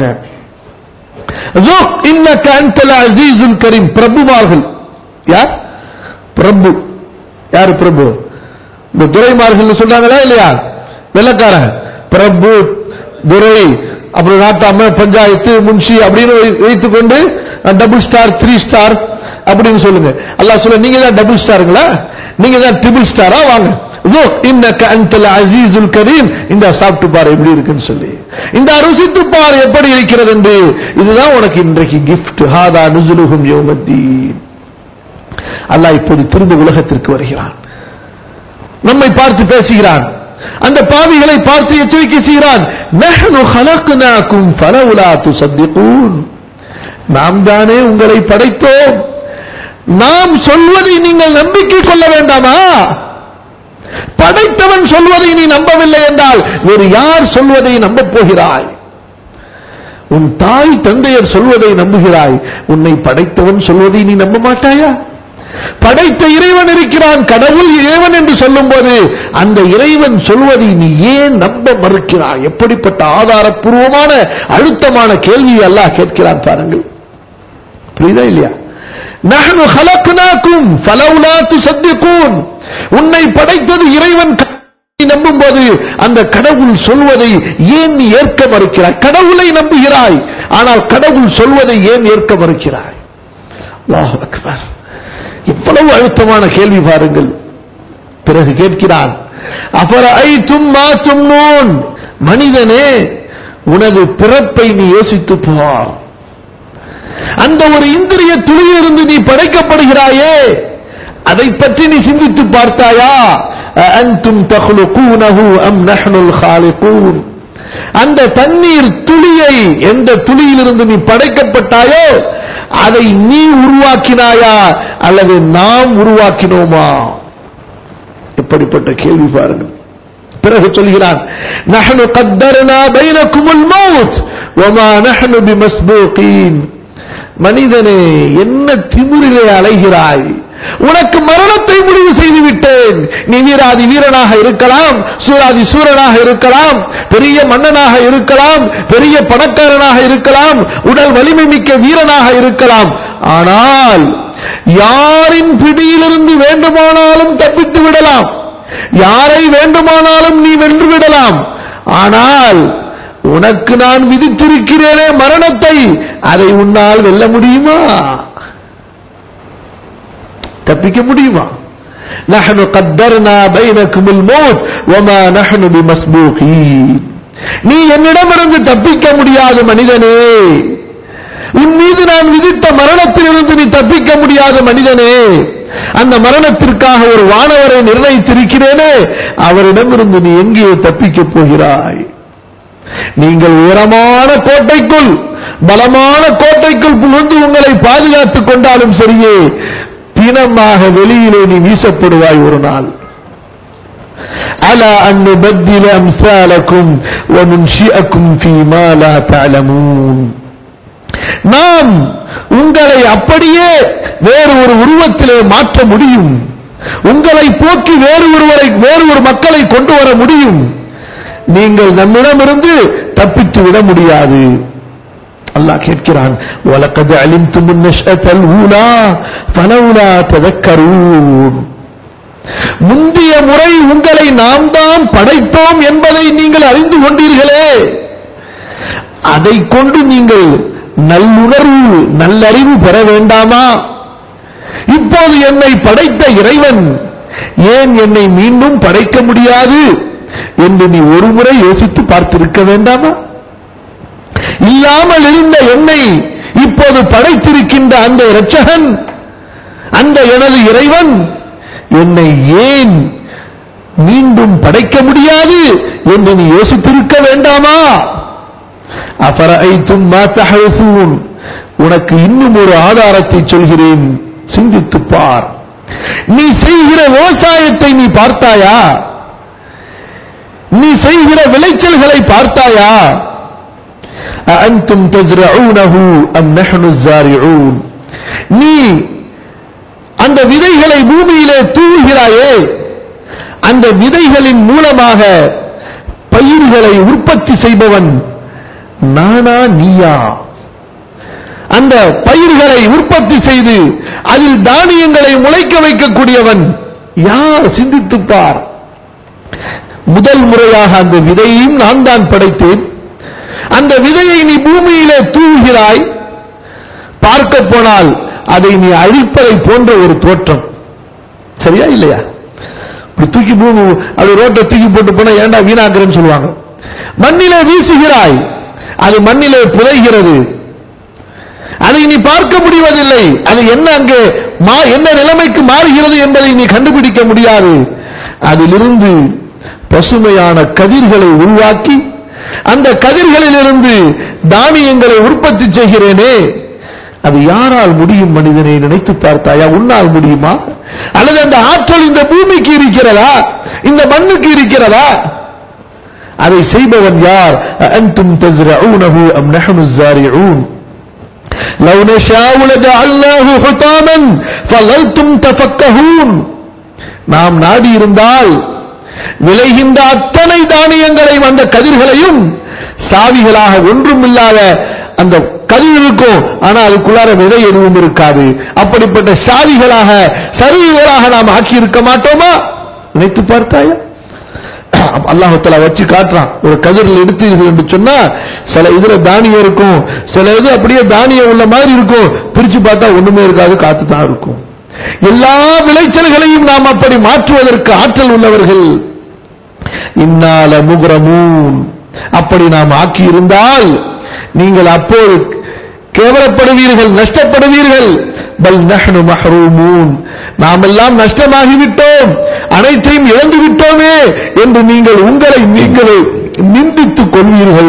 இன்னக அன்தல் அஸீஸுல் கரீம், பிரபுமார்கள். யார் பிரபு? யாரு பிரபு? இந்த துரைமார்கள் சொல்றாங்களா இல்லையா, வெள்ளக்காரன் பிரபு துரை, அப்புறம் நாட்டாம பஞ்சாயத்து முன்ஷி அப்படின்னு வைத்துக் கொண்டு டபுள் ஸ்டார் த்ரீ ஸ்டார் அப்படின்னு சொல்லுங்க. அல்லாஹ் சொல்ல, நீங்க தான் டபுள் ஸ்டாருங்களா, நீங்க தான் ட்ரிபிள் ஸ்டாரா, வாங்க இன்னக அன்தல் அஸீஸுல் கரீம், இந்த சாப்பிட்டு பாரு எப்படி இருக்குன்னு சொல்லி, இந்த ருசித்து பாரு எப்படி இருக்கிறது என்று. இதுதான் உனக்கு இன்றைக்கு கிஃப்ட். ஹாதா நுஸுலுஹும் யௌமத்தீன். அல்லாஹ் இப்போது திரும்ப உலகத்திற்கு வருகிறான், நம்மை பார்த்து பேசுகிறான், அந்த பாவிகளை பார்த்து எச்சரிக்கை செய்கிறான். நஹ்னு ஹலக்னாகும் ஃபலவுலா துஸத்திகூன், நாம் தானே உங்களை படைத்தோம், நாம் சொல்வதை நீங்கள் நம்பிக்கை கொள்ள வேண்டாமா? படைத்தவன் சொல்வதை நீ நம்பவில்லை என்றால் வேறு யார் சொல்வதை நம்பப் போகிறாய்? உன் தாய் தந்தையர் சொல்வதை நம்புகிறாய், உன்னை படைத்தவன் சொல்வதை நீ நம்ப மாட்டாயா? படைத்த இறைவன் இருக்கிறான், கடவுள் இறைவன் என்று சொல்லும் போது அந்த இறைவன் சொல்வதை நீ ஏன் நம்ப மறுக்கிறாய்? எப்படிப்பட்ட ஆதாரப்பூர்வமான அழுத்தமான கேள்வியை அல்லாஹ் கேட்கிறான் பாருங்கள். புரியுதா இல்லையா? நஹ்னு ஹலக்னாகும் ஃபலவுலா துஸத்திகூன், உன்னை படைத்தது இறைவன் நம்பும் போது அந்த கடவுள் சொல்வதை ஏன் நீ ஏற்க மறுக்கிறாய்? கடவுளை நம்புகிறாய், ஆனால் கடவுள் சொல்வதை ஏன் ஏற்க மறுக்கிறாய்? அல்லாஹு அக்பர். இவ்வளவு அழுத்தமான கேள்வி பாருங்கள். பிறகு கேட்கிறான், அஃபரஐதும் மா தும்னூன், மனிதனே உனது பிறப்பை நீ யோசித்து பார். அந்த ஒரு இந்திரிய துளியிலிருந்து நீ படைக்கப்படுகிறாயே, அதை பற்றி நீ சிந்தித்து பார்த்தாயா? அன்தும் தக்லுகூனஹு அம் நஹ்னுல் காலிகூன், அந்த தண்ணீர் துளியை எந்த துளியிலிருந்து நீ படைக்கப்பட்டாயோ அதை நீ உருவாக்கினாயா அல்லது நாம் உருவாக்கினோமா? எப்படிப்பட்ட கேள்வி பாருங்கள். பிறகு சொல்கிறான், நஹ்னு கத்தர்னா பைனகுமுல் மௌத் வமா நஹ்னு பிமஸ்பூகீன், மனிதனே என்ன திமிரிலே அலைகிறாய்? உனக்கு மரணத்தை முடிவு செய்து விட்டேன். நீ வீராதி வீரனாக இருக்கலாம், சூராதி சூரனாக இருக்கலாம், பெரிய மன்னனாக இருக்கலாம், பெரிய பணக்காரனாக இருக்கலாம், உடல் வலிமை மிக்க வீரனாக இருக்கலாம். ஆனால் யாரின் பிடியிலிருந்து வேண்டுமானாலும் தப்பித்து விடலாம், யாரை வேண்டுமானாலும் நீ வென்று விடலாம். ஆனால் உனக்கு நான் விதித்திருக்கிறேனே மரணத்தை, அதை உன்னால் வெல்ல முடியுமா? தப்பிக்க முடியுமா? நஹ்னு கத்தர்னா பைனகுமுல் மௌத் வமா நஹ்னு பிமஸ்பூகீன். நீ என்னிடமிருந்து தப்பிக்க முடியாத மனிதனே, உன் மீது நான் விதித்த மரணத்திலிருந்து நீ தப்பிக்க முடியாத மனிதனே, அந்த மரணத்திற்காக ஒரு வானவரை நிர்ணயித்திருக்கிறேனே, அவரிடமிருந்து நீ எங்கே தப்பிக்கப் போகிறாய்? நீங்கள் உயரமான கோட்டைக்குள், பலமான கோட்டைக்குள் புகுந்து உங்களை பாதுகாத்துக் கொண்டாலும் சரியே, பிணமாக வெளியிலே நீ வீசப்படுவாய் ஒரு நாள். அலா அன் நுபத்தில அம்சாலக்கும் வ நுன்ஷிஅக்கும் ஃபீமா லா தஅலமூன். நாம் உங்களை அப்படியே வேறு ஒரு உருவத்திலே மாற்ற முடியும், உங்களை போக்கி வேறு ஒருவரை வேறு ஒரு மக்களை கொண்டு வர முடியும். நீங்கள் நம்மிடமிருந்து தப்பித்து விட முடியாது. அல்லாஹ் கேட்கிறான், வலகத் அலிம்துமுன் நஷ்அத்தல் ஊலா ஃபலௌலா ததக்கரூன். முந்திய முறை உங்களை நாம் தான் படைத்தோம் என்பதை நீங்கள் அறிந்து கொண்டீர்களே, அதை கொண்டு நீங்கள் நல்லுணர்வு நல்லறிவு பெற வேண்டாமா? இப்போது என்னை படைத்த இறைவன் ஏன் என்னை மீண்டும் படைக்க முடியாது என்று நீ ஒரு முறை யோசித்து பார்த்திருக்க வேண்டாமா? இல்லாமல் இருந்த என்னை இப்போது படைத்திருக்கின்ற அந்த இரட்சகன், அந்த எனது இறைவன் என்னை ஏன் மீண்டும் படைக்க முடியாது என்று நீ யோசித்திருக்க வேண்டாமா? அஃபரஐதும் மா தஹ்ருஸூன். உனக்கு இன்னும் ஒரு ஆதாரத்தை சொல்கிறேன், சிந்தித்துப் பார். நீ செய்கிற விவசாயத்தை நீ பார்த்தாயா? நீ செய்கிற விளைச்சல்களை பார்த்தாயா? அஅன்தும் தஸ்ரஊனஹு அம் நஹ்னு ஸாரிஊன். நீ அந்த விதைகளை பூமியிலே தூவுகிறாயே, அந்த விதைகளின் மூலமாக பயிர்களை உற்பத்தி செய்பவன் நானா நீயா? அந்த பயிர்களை உற்பத்தி செய்து அதில் தானியங்களை முளைக்க வைக்கக்கூடியவன் யார்? சிந்தித்துப் பார். முதல் முறையாக அந்த விதையையும் நான் தான் படைத்தேன். அந்த விதையை நீ பூமியிலே தூவுகிறாய். பார்க்க போனால் அதை நீ அழிப்பதை போன்ற ஒரு தோற்றம். சரியா இல்லையா? இப்படி தூக்கி பூமி அது ரோட்டை தூக்கி போட்டு போனா ஏண்டா வீணாக்குறேன்னு சொல்லுவாங்க. மண்ணிலே வீசுகிறாய், அது மண்ணிலே புதைகிறது. அதை நீ பார்க்க முடிவதில்லை. அது என்ன அங்கே என்ன நிலைமைக்கு மாறுகிறது என்பதை நீ கண்டுபிடிக்க முடியாது. அதிலிருந்து பசுமையான கதிர்களை உருவாக்கி அந்த கதிர்களிலிருந்து தானியங்களை உற்பத்தி செய்கிறேனே, அது யாரால் முடியும்? மனிதனை நினைத்து பார்த்தாயா? உன்னால் முடியுமா? அல்லது அந்த ஆற்றல் இந்த பூமிக்கு இருக்கிறதா? இந்த மண்ணுக்கு இருக்கிறதா? அதை செய்பவன் யார்? அன்தும் தஸ்ரஊனஹு அம் நஹ்னு ஸாரிஊன். லவ் நஷாஉ லஜஅல்னாஹு ஹுதாமன் ஃபலல்தும் தஃபக்கஹூன். நாம் நாடி இருந்தால் விளைகின்ற அத்தனை தானியங்களையும் அந்த கதிர்களையும் சாவிகளாக ஒன்றும் இல்லாத அந்த கதிர் இருக்கும், ஆனா அதுக்குள்ளார விதை எதுவும் இருக்காது. அப்படிப்பட்ட சாவிகளாக சருகுகளாக நாம் ஆக்கி இருக்க மாட்டோமா? நினைத்து பார்த்தாயா? அல்லாஹ் தஆலா வச்சு காட்டுறான். ஒரு கதிரில் எடுத்து என்று சொன்னா சில இதுல தானியம் இருக்கும், சில இது அப்படியே தானியம் உள்ள மாதிரி இருக்கும், பிரிச்சு பார்த்தா ஒண்ணுமே இருக்காது, காத்து தான் இருக்கும். எல்லா விளைச்சல்களையும் நாம் அப்படி மாற்றுவதற்கு ஆற்றல் உள்ளவர்கள். இன்னால முக்ரமூன். அப்படி நாம் ஆக்கி இருந்தால் நீங்கள் அப்போது கேவலப்படுவீர்கள், நஷ்டப்படுவீர்கள். பல் நஹ்னு மஹ்ரூமூன். நாம் எல்லாம் நஷ்டமாகிவிட்டோம், அனைத்தையும் இழந்து விட்டோமே என்று நீங்கள் உங்களை நீங்களே நிந்தித்துக் கொள்வீர்கள்.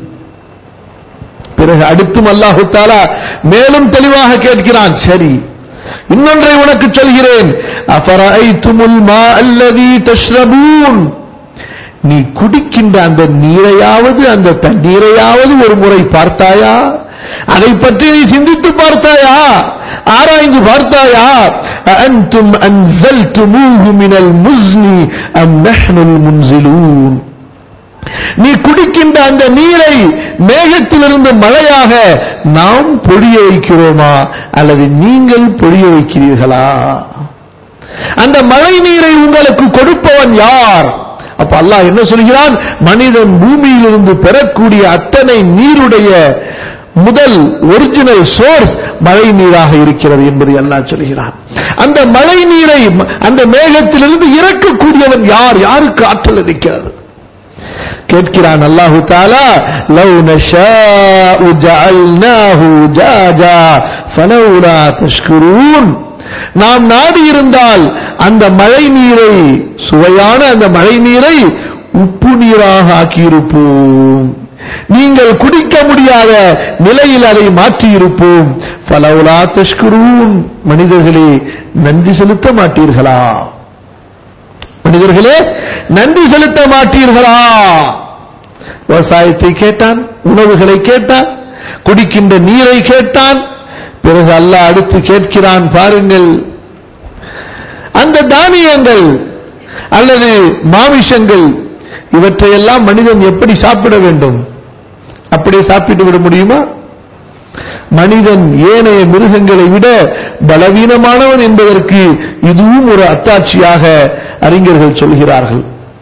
பிறகு அடுத்தும் அல்லாஹ் தஆலா மேலும் தெளிவாக கேட்கிறான். சரி, இன்னொன்றை உனக்கு சொல்கிறேன். அஃபரஐதுமுல் மா அல்லதி தஷ்ரபூன். நீ குடிக்கின்ற அந்த நீரையாவது அந்த தண்ணீரையாவது ஒரு முறை பார்த்தாயா? அதை பற்றி நீ சிந்தித்து பார்த்தாயா? ஆராய்ந்து பார்த்தாயா? அஅன்தும் அன்ஸல்துமூஹு மினல் முஸ்னி அம் நஹ்னுல் முன்ஸிலூன். நீ குடிக்கின்ற அந்த நீரை மேகத்திலிருந்து மழையாக நாம் பொழிய வைக்கிறோமா அல்லது நீங்கள் பொழிய வைக்கிறீர்களா? அந்த மழை நீரை உங்களுக்கு கொடுப்பவன் யார்? அப்ப அல்லாஹ் என்ன சொல்கிறான்? மனிதன் பூமியிலிருந்து பெறக்கூடிய அத்தனை நீருடைய முதல் ஒரிஜினல் சோர்ஸ் மழை நீராக இருக்கிறது என்பதை அல்லாஹ் சொல்கிறான். அந்த மழை நீரை அந்த மேகத்திலிருந்து இறக்கக்கூடியவன் யார்? யாருக்கு ஆற்றல் இருக்கிறது? கேட்கிறான் அல்லாஹு தஆலா, லவ் நஷாஉ ஜஅல்நாஹு ஜாஜா ஃபலௌலா தஷ்குரூன். நாம் நாடி இருந்தால் அந்த மழை நீரை, சுவையான அந்த மழை நீரை உப்பு நீராக ஆக்கியிருப்போம். நீங்கள் குடிக்க முடியாத நிலையில் அதை மாற்றியிருப்போம். ஃபலௌலா தஷ்குரூன். மனிதர்களே நன்றி செலுத்த மாட்டீர்களா? மனிதர்களே நன்றி செலுத்த மாட்டீர்களா? விவசாயத்தை கேட்டான், உணவுகளை கேட்டான், குடிக்கின்ற நீரை கேட்டான். பிறகு அல்லாஹ் அடுத்து கேட்கிறான், பாருங்கள், அந்த தானியங்கள் அல்லது மாமிசங்கள் இவற்றையெல்லாம் மனிதன் எப்படி சாப்பிட வேண்டும்? அப்படியே சாப்பிட்டு விட முடியுமா? மனிதன் ஏனைய மிருகங்களை விட பலவீனமானவன் என்பதற்கு இதுவும் ஒரு அத்தாட்சியாக அறிஞர்கள் சொல்கிறார்கள்.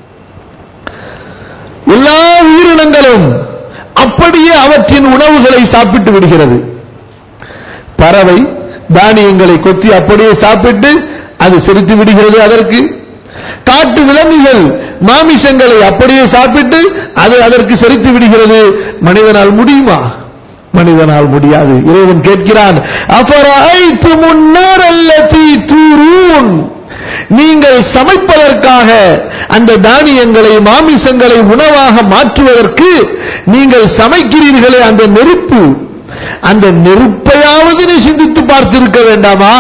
எல்லா உயிரினங்களும் அப்படியே அவற்றின் உணவுகளை சாப்பிட்டு விடுகிறது. பறவை தானியங்களை கொத்தி அப்படியே சாப்பிட்டு அது செரித்து விடுகிறது. அதற்கு காட்டு விலங்குகள் மாமிசங்களை அப்படியே சாப்பிட்டு அது அதற்கு செரித்து விடுகிறது. மனிதனால் முடியுமா? மனிதனால் முடியாது. இறைவன் கேட்கிறான், அஃபரஐதுமுன் நாரல்லதி தூரூன். நீங்கள் சமைப்பதற்காக அந்த தானியங்களை மாமிசங்களை உணவாக மாற்றுவதற்கு நீங்கள் சமைக்கிறீர்களே அந்த நெருப்பு, அந்த நெருப்பையாவது நீ சிந்தித்து பார்த்திருக்க வேண்டாமா?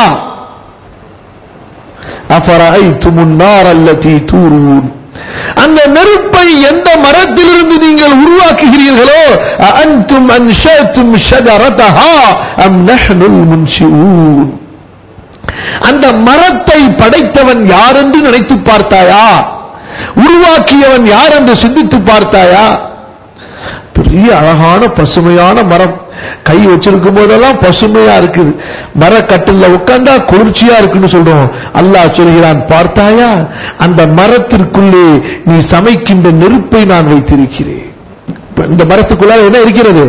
அஃபரஐதுமுன் நாரல்லதி தூரூன். அந்த நெருப்பை எந்த மரத்திலிருந்து நீங்கள் உருவாக்குகிறீர்களோ, அஅன்தும் அன்ஷஅதும் ஷஜரதஹா அம் நஹ்னுல் முன்ஷிஊன். அந்த மரத்தை படைத்தவன் யார் என்று நினைத்து பார்த்தாயா? உருவாக்கியவன் யார் என்று சிந்தித்து பார்த்தாயா? பெரிய அழகான பசுமையான மரம், கை வச்சிருக்கும் போதெல்லாம் பசுமையா இருக்குது. மரக்கட்டில உட்கார்ந்தா குளிர்ச்சியா இருக்குன்னு சொல்றோம். அல்லாஹ் சொல்கிறான், பார்த்தாயா, அந்த மரத்திற்குள்ளே நீ சமைக்கின்ற நெருப்பை நான் வைத்திருக்கிறேன். இந்த மரத்துக்குள்ள என்ன இருக்கிறது?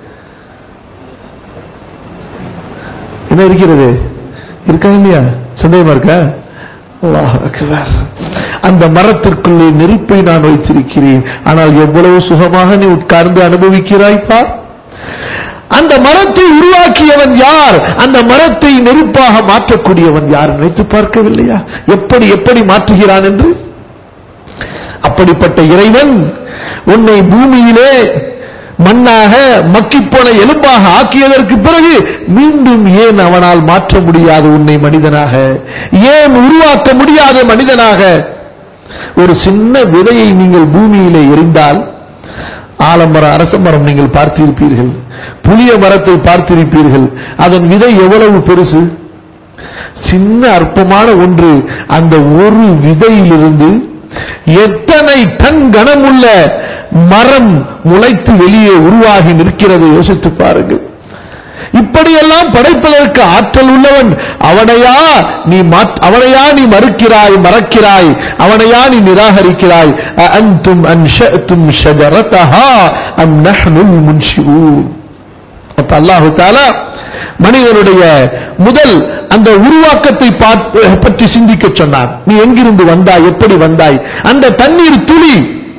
என்ன இருக்கிறது? இருக்கா இல்லையா? சந்தேகமா இருக்கா? அல்லாஹ் அக்பர். அந்த மரத்திற்குள்ளே நெருப்பை நான் வைத்திருக்கிறேன். ஆனால் எவ்வளவு சுகமாக நீ உட்கார்ந்து அனுபவிக்கிறாய்ப்பா. அந்த மரத்தை உருவாக்கியவன் யார்? அந்த மரத்தை நெருப்பாக மாற்றக்கூடியவன் யார்? நினைத்து பார்க்கவில்லையா எப்படி எப்படி மாற்றுகிறான் என்று? அப்படிப்பட்ட இறைவன் உன்னை பூமியிலே மண்ணாக மக்கிப்போன எலும்பாக ஆக்கியதற்கு பிறகு மீண்டும் ஏன் அவனால் மாற்ற முடியாது உன்னை மனிதனாக? ஏன் உருவாக்க முடியாத மனிதனாக? ஒரு சின்ன விதையை நீங்கள் பூமியிலே எறிந்தால், ஆலமரம், அரச மரம் நீங்கள் பார்த்திருப்பீர்கள், புளிய மரத்தை பார்த்திருப்பீர்கள், அதன் விதை எவ்வளவு பெருசு? சின்ன அற்பமான ஒன்று. அந்த ஒரு விதையிலிருந்து எத்தனை டன் கனமுள்ள மரம் முளைத்து வெளியே உருவாகி நிற்கிறது, யோசித்து பாருங்கள். இப்படியெல்லாம் படைப்பதற்கு ஆற்றல் உள்ளவன் அவனையா நீ அவனையா நீ மறுக்கிறாய், மறக்கிறாய், அவனையா நீ நிராகரிக்கிறாய்? அன்தும் அன்ஷஅதும் ஷஜரதஹா அம் நஹ்னுல் முன்ஷிஊன். அப்ப அல்லாஹ் தஆலா மனிதனுடைய முதல் அந்த உருவாக்கத்தை பற்றி சிந்திக்க சொன்னான். நீ எங்கிருந்து வந்தாய், எப்படி வந்தாய்? அந்த தண்ணீர் துளி,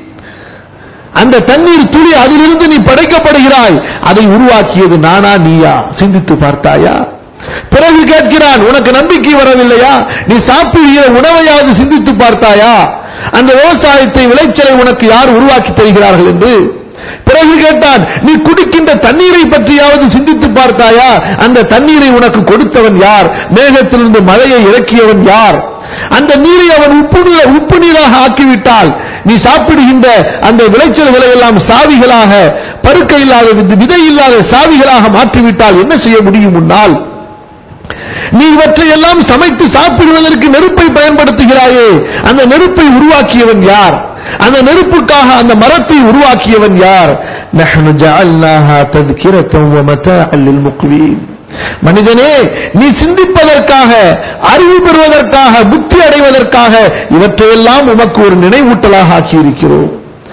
அந்த தண்ணீர் துளி, அதிலிருந்து நீ படைக்கப்படுகிறாய். அதை உருவாக்கியது நானா நீயா? சிந்தித்து பார்த்தாயா? பிறகு கேட்கிறான், உனக்கு நம்பிக்கை வரவில்லையா? நீ சாப்பிடுகிற உணவையாவது சிந்தித்து பார்த்தாயா? அந்த விவசாயத்தை, விளைச்சலை உனக்கு யார் உருவாக்கி தருகிறார்கள் என்று. பிறகு கேட்டான், நீ குடிக்கின்ற தண்ணீரை பற்றியாவது சிந்தித்து பார்த்தாயா? அந்த தண்ணீரை உனக்கு கொடுத்தவன் யார்? மேகத்திலிருந்து மழையை இறக்கியவன் யார்? அந்த நீரை அவன் உப்பு நீர் உப்பு நீராக ஆக்கிவிட்டால், நீ சாப்பிடுகின்ற அந்த விளைச்சல்களை எல்லாம் சாவிகளாக, பருக்கை இல்லாத விதை இல்லாத சாவிகளாக மாற்றிவிட்டால் என்ன செய்ய முடியும் உன்னால்? நீ இவற்றை எல்லாம் சமைத்து சாப்பிடுவதற்கு நெருப்பை பயன்படுத்துகிறாயே, அந்த நெருப்பை உருவாக்கியவன் யார்? அந்த நெருப்புக்காக அந்த மரத்தை உருவாக்கியவன் யார்? நஹ்னு ஜஅல்நாஹா தذكرةً ومتاعا للمقوين. மனிதனே, நீ சிந்திப்பதற்காக, அறிவு பெறுவதற்காக, புத்தி அடைவதற்காக இவற்றையெல்லாம் உமக்கு ஒரு நினைவூட்டலாக ஆக்கியிருக்கிறோம்.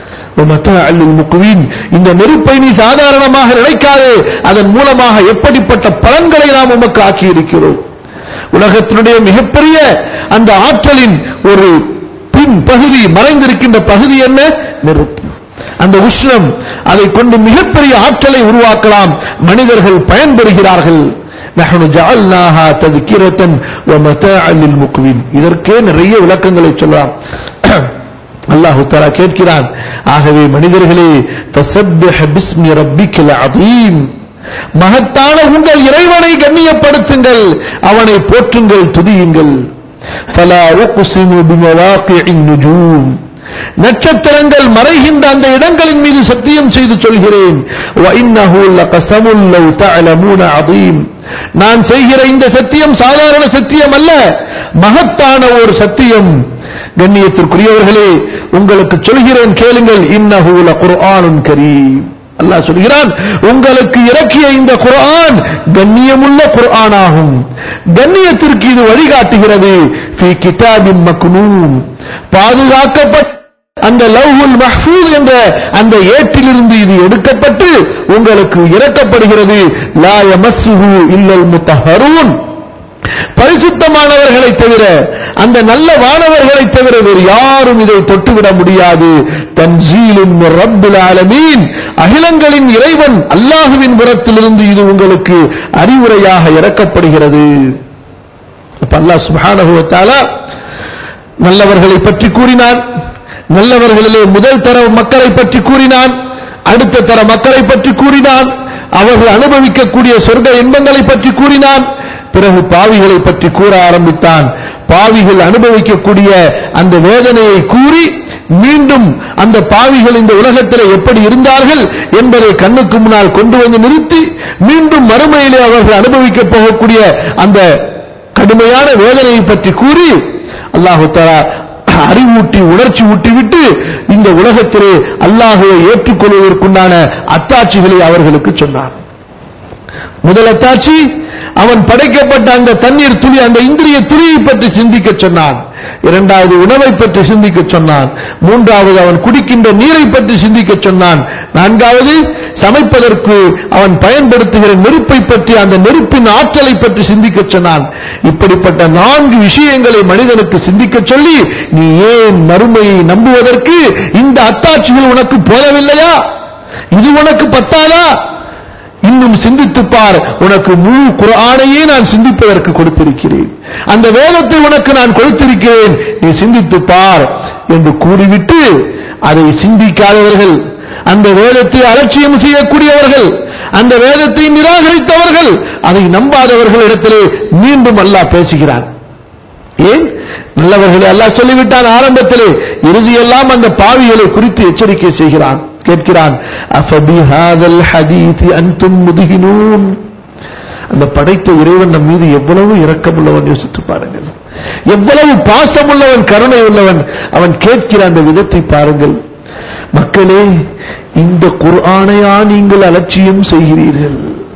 இந்த நெருப்பை நீ சாதாரணமாக நினைக்காதே, அதன் மூலமாக எப்படிப்பட்ட பலன்களை நாம் உமக்கு ஆக்கியிருக்கிறோம். உலகத்தினுடைய மிகப்பெரிய அந்த ஆற்றலின் ஒரு பின் பகுதி, மறைந்திருக்கின்ற பகுதி என்ன? நெருப்பு. அந்த உஷ்ணம், அதை கொண்டு மிகப்பெரிய ஆற்றலை உருவாக்கலாம். மனிதர்கள் பயன்பெறுகிறார்கள். நஹ்னு ஜஅல்நாஹா தذكرةً ومتاعا للمقوين. இதற்கே நிறைய விளக்கங்களை சொல்லலாம். அல்லாஹ் தஆலா கேட்கிறான், ஆகவே மனிதர்களே, ஃபஸப்பிஹ் பிஸ்மி ரப்பிக்கல் அதீம், மகத்தான உங்கள் இறைவனை கண்ணியப்படுத்துங்கள், அவனை போற்றுங்கள், துதியுங்கள். ஃபலா உக்ஸிமு பிமவாகிஇன் நுஜூம், நட்சத்திரங்கள் மறைகின்ற அந்த இடங்களின் மீது சத்தியம் செய்து சொல்கிறேன். வஇன்னஹு லகஸமுல் லவ் தஅலமூன அதீம், நான் செய்கிற இந்த சத்தியம் சாதாரண சத்தியம் அல்ல, மகத்தான ஒரு சத்தியம். கண்ணியத்திற்குரியவர்களே, உங்களுக்கு சொல்கிறேன், கேளுங்கள். இன்னஹு லகுர்ஆனுன் கரீம், அல்லாஹ் சொல்கிறான், உங்களுக்கு இறக்கிய இந்த குர்ஆன் கண்ணியமுள்ள குர்ஆனாகும். கண்ணியத்திற்கு இது வழிகாட்டுகிறது. ஃபீ கிதாபின் மக்னூன், பாதுகாக்கப்பட்ட அந்த லவ்ஹுல் மஹ்ஃபூஸ் என்ற அந்த ஏட்டிலிருந்து இது எடுக்கப்பட்டு உங்களுக்கு இறக்கப்படுகிறது. லா யமஸ்ஸுஹு இல்லல் முத்தஹ்ஹரூன், பரிசுத்தமானவர்களை தவிர, அந்த நல்ல வானவர்களை தவிர வேறு யாரும் இதை தொட்டுவிட முடியாது. தன்சீலுன் மிர் ரப்பில் ஆலமீன், அகிலங்களின் இறைவன் அல்லாஹ்வின் புறத்திலிருந்து இது உங்களுக்கு அறிவுரையாக இறக்கப்படுகிறது. அப்ப அல்லாஹ் சுப்ஹானஹு வ தஆலா நல்லவர்களை பற்றி கூறினான், நல்லவர்களிலே முதல் தர மக்களை பற்றி கூறினான், அடுத்த தர மக்களை பற்றி கூறினான், அவர்கள் அனுபவிக்கக்கூடிய சொர்க்க இன்பங்களை பற்றி கூறினான். பிறகு பாவிகளை பற்றி கூற ஆரம்பித்தான். பாவிகள் அனுபவிக்கக்கூடிய அந்த வேதனையை கூறி மீண்டும் அந்த பாவிகள் இந்த உலகத்தில் எப்படி இருந்தார்கள் என்பதை கண்ணுக்கு முன்னால் கொண்டு வந்து நிறுத்தி, மீண்டும் மறுமையிலே அவர்கள் அனுபவிக்கப் போகக்கூடிய அந்த கடுமையான வேதனையை பற்றி கூறி அல்லாஹ் தஆலா அறிவூட்டி உணர்ச்சி ஊட்டிவிட்டு இந்த உலகத்திலே அல்லாஹ்வை ஏற்றுக்கொள்வதற்குண்டான அத்தாட்சிகளை அவர்களுக்கு சொன்னார். முதல் அத்தாட்சி, அவன் படைக்கப்பட்ட அந்த தண்ணீர் துளி, அந்த இந்திரிய துளியை பற்றி சிந்திக்க சொன்னான். இரண்டாவது, உணவை பற்றி சிந்திக்க சொன்னான். மூன்றாவது, அவன் குடிக்கின்ற நீரை பற்றி சிந்திக்க சொன்னான். நான்காவது, சமைப்பதற்கு அவன் பயன்படுத்துகிற நெருப்பை பற்றி, அந்த நெருப்பின் ஆற்றலை பற்றி சிந்திக்க சொன்னான். இப்படிப்பட்ட நான்கு விஷயங்களை மனிதனுக்கு சிந்திக்க சொல்லி, நீ ஏன் மறுமையை நம்புவதற்கு இந்த அத்தாட்சிகள் உனக்கு போதவில்லையா? இது உனக்கு பத்தாதா? இன்னும் சிந்தித்து பார், உனக்கு முழு குர்ஆனையே நான் சிந்திப்பதற்கு கொடுத்திருக்கிறேன், அந்த வேதத்தை உனக்கு நான் கொடுத்திருக்கிறேன், நீ சிந்தித்து பார் என்று கூறிவிட்டு, அதை சிந்திக்காதவர்கள், அந்த வேதத்தை அலட்சியம் செய்யக்கூடியவர்கள், அந்த வேதத்தை நிராகரித்தவர்கள், அதை நம்பாதவர்கள் இடத்திலே மீண்டும் அல்லாஹ் பேசுகிறான். ஏன்? நல்லவர்களை அல்லாஹ் சொல்லிவிட்டான் ஆரம்பத்திலே, இறுதியெல்லாம் அந்த பாவிகளை குறித்து எச்சரிக்கை செய்கிறான். கேட்கிறான், அஃபபிஹாதல் ஹதீஸி அன்தும் முத்ஹினூன், அந்த படைத்த இறைவன் நம் மீது எவ்வளவு இரக்கமுள்ளவன் யோசித்து பாருங்கள், எவ்வளவு பாசமுள்ளவன், கருணை உள்ளவன். அவன் கேட்கிற அந்த விதத்தை பாருங்கள். மக்களே, இந்த குர்ஆனையா நீங்கள் அலட்சியம் செய்கிறீர்கள்?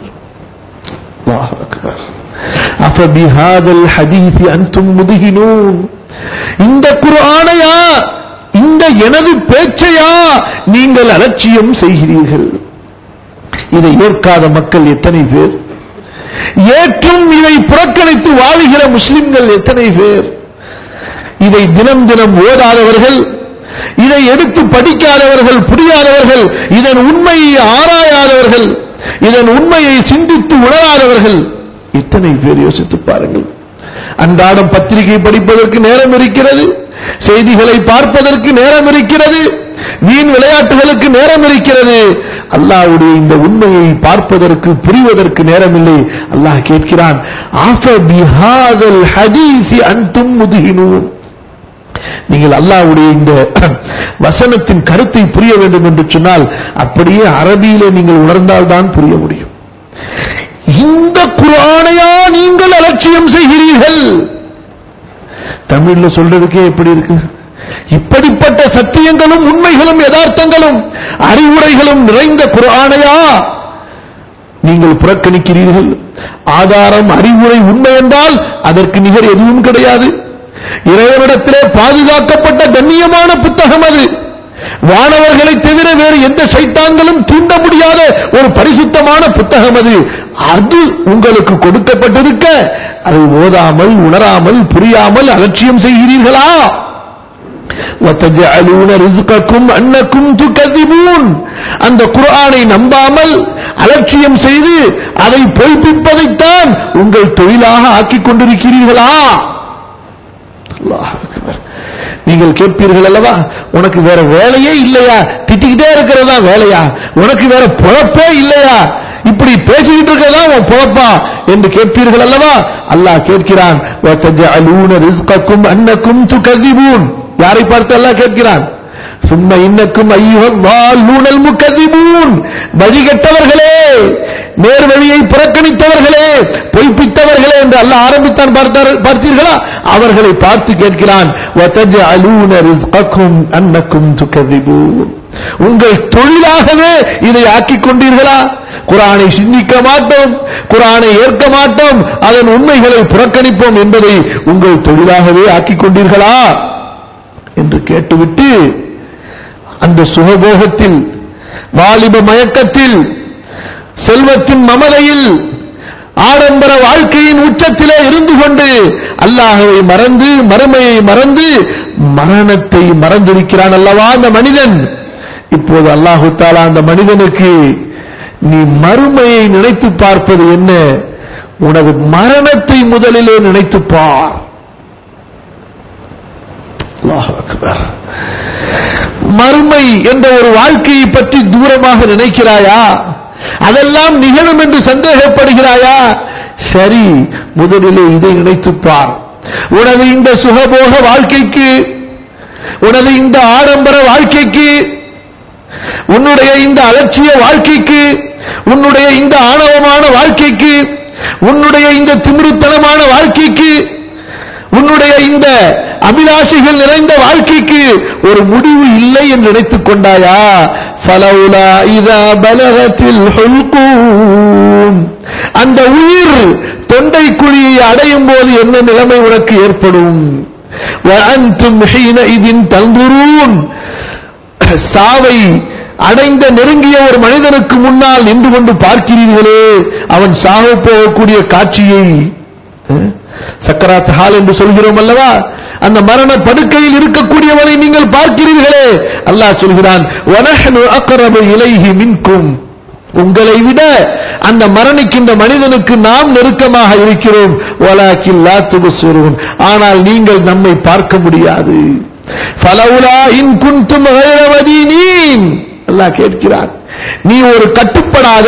அல்லாஹ் அக்பர். அஃபபிஹாதல் ஹதீஸி அன்தும் முத்ஹினூன், இந்த குர்ஆனையா, இந்த எனது பேச்சையா நீங்கள் அலட்சியம் செய்கிறீர்கள்? இதை ஏற்காத மக்கள் எத்தனை பேர்? ஏற்றும் இதை புறக்கணித்து வாழுகிற முஸ்லிம்கள் எத்தனை பேர்? இதை தினம் தினம் ஓதாதவர்கள், இதை எடுத்து படிக்காதவர்கள், புரியாதவர்கள், இதன் உண்மையை ஆராயாதவர்கள், இதன் உண்மையை சிந்தித்து உணராதவர்கள் எத்தனை பேர்? யோசித்து பாருங்கள். அன்றாடம் பத்திரிகை படிப்பதற்கு நேரம் இருக்கிறது, செய்திகளை பார்ப்பதற்கு நேரம் இருக்கிறது, வீண் விளையாட்டுகளுக்கு நேரம் இருக்கிறது. அல்லாஹ்வுடைய இந்த உண்மையை பார்ப்பதற்கு, புரிவதற்கு நேரம் இல்லை. அல்லாஹ் கேட்கிறான், அஃபபிஹாதல் ஹதீஸி அன்தும் முத்ஹினூன், நீங்கள் அல்லாஹ்வுடைய இந்த வசனத்தின் கருத்தை புரிய வேண்டும் என்று சொன்னால் அப்படியே அரபியிலே நீங்கள் உணர்ந்தால் தான் புரிய முடியும். இந்த குர்ஆனையா நீங்கள் அலட்சியம் செய்கிறீர்கள்? தமிழ்ல சொல்றதுக்கே எப்படி இருக்கு? இப்படிப்பட்ட சத்தியங்களும் உண்மைகளும் யதார்த்தங்களும் அறிவுரைகளும் நிறைந்த குர்ஆனையா நீங்கள் புறக்கணிக்கிறீர்கள்? ஆதாரம், அறிவுரை, உண்மை என்றால் அதற்கு நிகர் எதுவும் கிடையாது. இறைவனிடத்திலே பாதுகாக்கப்பட்ட கண்ணியமான புத்தகம் அது. வானவர்களை தவிர வேறு எந்த சைத்தான்களும் தூண்ட முடியாத ஒரு பரிசுத்தமான புத்தகம் அது. அது உங்களுக்கு கொடுக்கப்பட்டிருக்க அதை ஓதாமல், உணராமல், புரியாமல் அலட்சியம் செய்கிறீர்களா? وَتَجْعَلُونَ رِزْقَكُمْ أَنَّكُمْ تُكَذِّبُونَ. அந்த குர்ஆனை நம்பாமல் அலட்சியம் செய்து அதை பொய்ப்பிப்பதைத்தான் உங்கள் தொழிலாக ஆக்கிக் கொண்டிருக்கிறீர்களா? அல்லாஹ் அக்பர். நீங்கள் கேட்பீர்கள் அல்லவா, உனக்கு வேற வேலையே இல்லையா? திட்டிக்கிட்டே இருக்கிறதா வேலையா? உனக்கு வேற பொழப்பே இல்லையா? இப்படி பேசிக்கிட்டு இருக்கிறதா உன் பொழப்பா என்று கேட்பீர்கள் அல்லவா? அல்லாஹ் கேட்கிறான், وَتَجْعَلُونَ رِزْقَكُمْ أَنَّكُمْ تُكَذِّبُونَ. யாரை பார்த்து அல்லாஹ் கேட்கிறான்? ثُمَّ إِنَّكُمْ أَيُّهَا الضَّالُّونَ الْمُكَذِّبُونَ. வழிகட்டவர்களே, நேர்வழியை புறக்கணித்தவர்களே, பொய்ப்பித்தவர்களே என்று அல்லாஹ் ஆரம்பித்தான். பார்த்தீர்களா? அவர்களை பார்த்து கேட்கிறான், وَتَجْعَلُونَ رِزْقَكُمْ أَنَّكُمْ تُكَذِّبُونَ. உங்கள் தொழிலாகவே இதை ஆக்கிக் கொண்டீர்களா? குர்ஆனை சிந்திக்க மாட்டோம், குர்ஆனை ஏற்க மாட்டோம், அதன் உண்மைகளை புறக்கணிப்போம் என்பதை உங்கள் தொழிலாகவே ஆக்கிக் கொண்டீர்களா என்று கேட்டுவிட்டு, அந்த சுகபோகத்தில், வாலிப மயக்கத்தில், செல்வத்தின் மமதையில், ஆடம்பர வாழ்க்கையின் உச்சத்திலே இருந்து கொண்டு அல்லாஹ்வை மறந்து, மறுமையை மறந்து, மரணத்தை மறந்திருக்கிறான் அல்லவா அந்த மனிதன். இப்போது அல்லாஹு தஆலா அந்த மனிதனுக்கு, நீ மறுமையை நினைத்து பார்ப்பது என்ன? உனது மரணத்தை முதலிலே நினைத்து பார். அல்லாஹ் அக்பர். மறுமை என்ற ஒரு வாழ்க்கையை பற்றி தூரமாக நினைக்கிறாயா? அதெல்லாம் நிகழும் என்று சந்தேகப்படுகிறாயா? சரி, முதலிலே இதை நினைத்து பார். உனது இந்த சுகபோக வாழ்க்கைக்கு, உனது இந்த ஆடம்பர வாழ்க்கைக்கு, உன்னுடைய இந்த அலட்சிய வாழ்க்கைக்கு, உன்னுடைய இந்த ஆணவமான வாழ்க்கைக்கு, உன்னுடைய இந்த திமிருத்தனமான வாழ்க்கைக்கு, உன்னுடைய இந்த அபிலாஷைகள் நிறைந்த வாழ்க்கைக்கு ஒரு முடிவு இல்லை என்று நினைத்துக் கொண்டாயா? ஃபலௌலா இதா பலகத்தில் ஹுல்கூம். அந்த உயிர் தொண்டை குழியை அடையும் போது என்ன நிலைமை உனக்கு ஏற்படும்? வஅன்தும் ஹீனஇதின் தன்துரூன். சாவை அடைந்த நெருங்கிய ஒரு மனிதனுக்கு முன்னால் நின்று கொண்டு பார்க்கிறீர்களே, அவன் சாக போகக்கூடிய காட்சியை, சக்கராத் ஹால் என்று சொல்கிறோம் அல்லவா, அந்த மரண படுக்கையில் இருக்கக்கூடியவனை நீங்கள் பார்க்கிறீர்களே, அல்லாஹ் சொல்கிறான், வனஹ்னு அக்ரபு இலைஹி மின்கும். உங்களை விட அந்த மரணிக்கின்ற மனிதனுக்கு நாம் நெருக்கமாக இருக்கிறோம். வலாக்கின் லா துபஸிரூன். ஆனால் நீங்கள் நம்மை பார்க்க முடியாது. ஃபலௌலா இன் குன்தும் கைர மதீனீன். அல்லாஹ் கேட்கிறான், நீ ஒரு கட்டுப்படாத,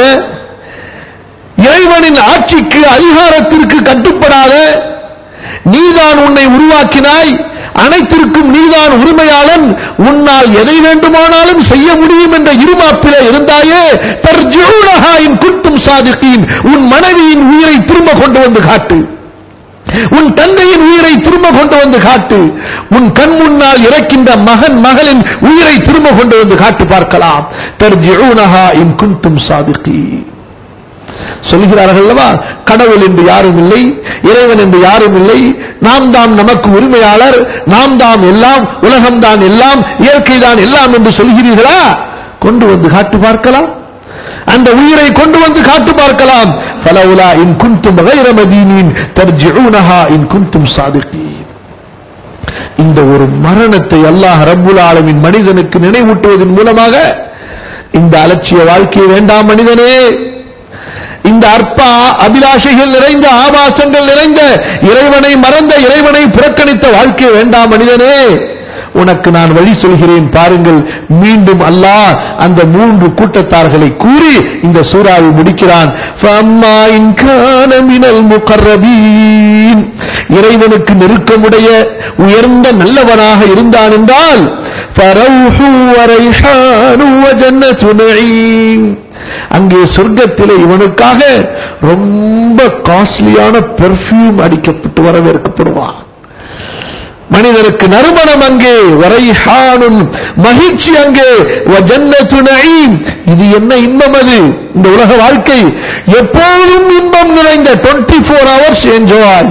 இறைவனின் ஆட்சிக்கு, அதிகாரத்திற்கு கட்டுப்படாத, நீதான் உன்னை உருவாக்கினாய், அனைத்திற்கும் நீதான் உரிமையாளன், உன்னால் எதை வேண்டுமானாலும் செய்ய முடியும் என்ற இருமாப்பிலே இருந்தாயே, தர்ஜூனஹா இன் குன்தும் சாதிகீன். உன் மனைவியின் உயிரை திரும்ப கொண்டு வந்து காட்டு, உன் தந்தையின் உயிரை திரும்ப கொண்டு வந்து காட்டு, உன் கண் முன்னால் இறக்கின்ற மகன் மகளின் உயிரை திரும்ப கொண்டு வந்து காட்டு பார்க்கலாம். தர்ஜூனஹா இன் குன்தும் சாதிகீன். சொல்கிறார்கள் அல்லவா, கடவுள் என்று யாரும் இல்லை, இறைவன் என்று யாரும் இல்லை, நாம் தான் நமக்கு உரிமையாளர், நாம் தான் எல்லாம், உலகம்தான் எல்லாம், இயற்கை தான் எல்லாம் என்று சொல்கிறீர்களா? கொண்டு வந்து காட்டு பார்க்கலாம், அந்த உயிரை கொண்டு வந்து காட்டு பார்க்கலாம். ஃபலௌலா இன் குன்தும் கைர மதீனீன் தர்ஜூனஹா இன் குன்தும் சாதிகீன். இந்த ஒரு மரணத்தை அல்லாஹ் ரப்புல் ஆலமீன் மனிதனுக்கு நினைவூட்டுவதன் மூலமாக, இந்த அலட்சிய வாழ்க்கை வேண்டாம் மனிதனே, இந்த அற்ப அபிலாஷைகள் நிறைந்த, ஆபாசங்கள் நிறைந்த, இறைவனை மறந்த, இறைவனை புறக்கணித்த வாழ்க்கை வேண்டாம் மனிதனே, உனக்கு நான் வழி சொல்கிறேன் பாருங்கள். மீண்டும் அல்லாஹ் அந்த மூன்று கூட்டத்தார்களை கூறி இந்த சூராவை முடிக்கிறான். ஃபம்மா இன் கான மினல் முகர்ரபீன். இறைவனுக்கு நெருக்கமுடைய உயர்ந்த நல்லவனாக இருந்தான் என்றால், ஃபரௌஹு வ ரைஹானு வ ஜன்னத்து நஈம். அங்கே சொர்க்கத்திலே இவனுக்காக ரொம்ப காஸ்ட்லியான பெர்ஃபியூம் அடிக்கப்பட்டு வரவேற்கப்படுவான். மனிதருக்கு நறுமணம் அங்கே, வரைஹானுன் மகிழ்ச்சி அங்கே, வஜன்னத்து நஈம். இது என்ன இன்பம் அது! இந்த உலக வாழ்க்கை எப்போதும் இன்பம் நிறைந்த டுவெண்ட்டி ஃபோர் ஹவர்ஸ் என்ஜாய்.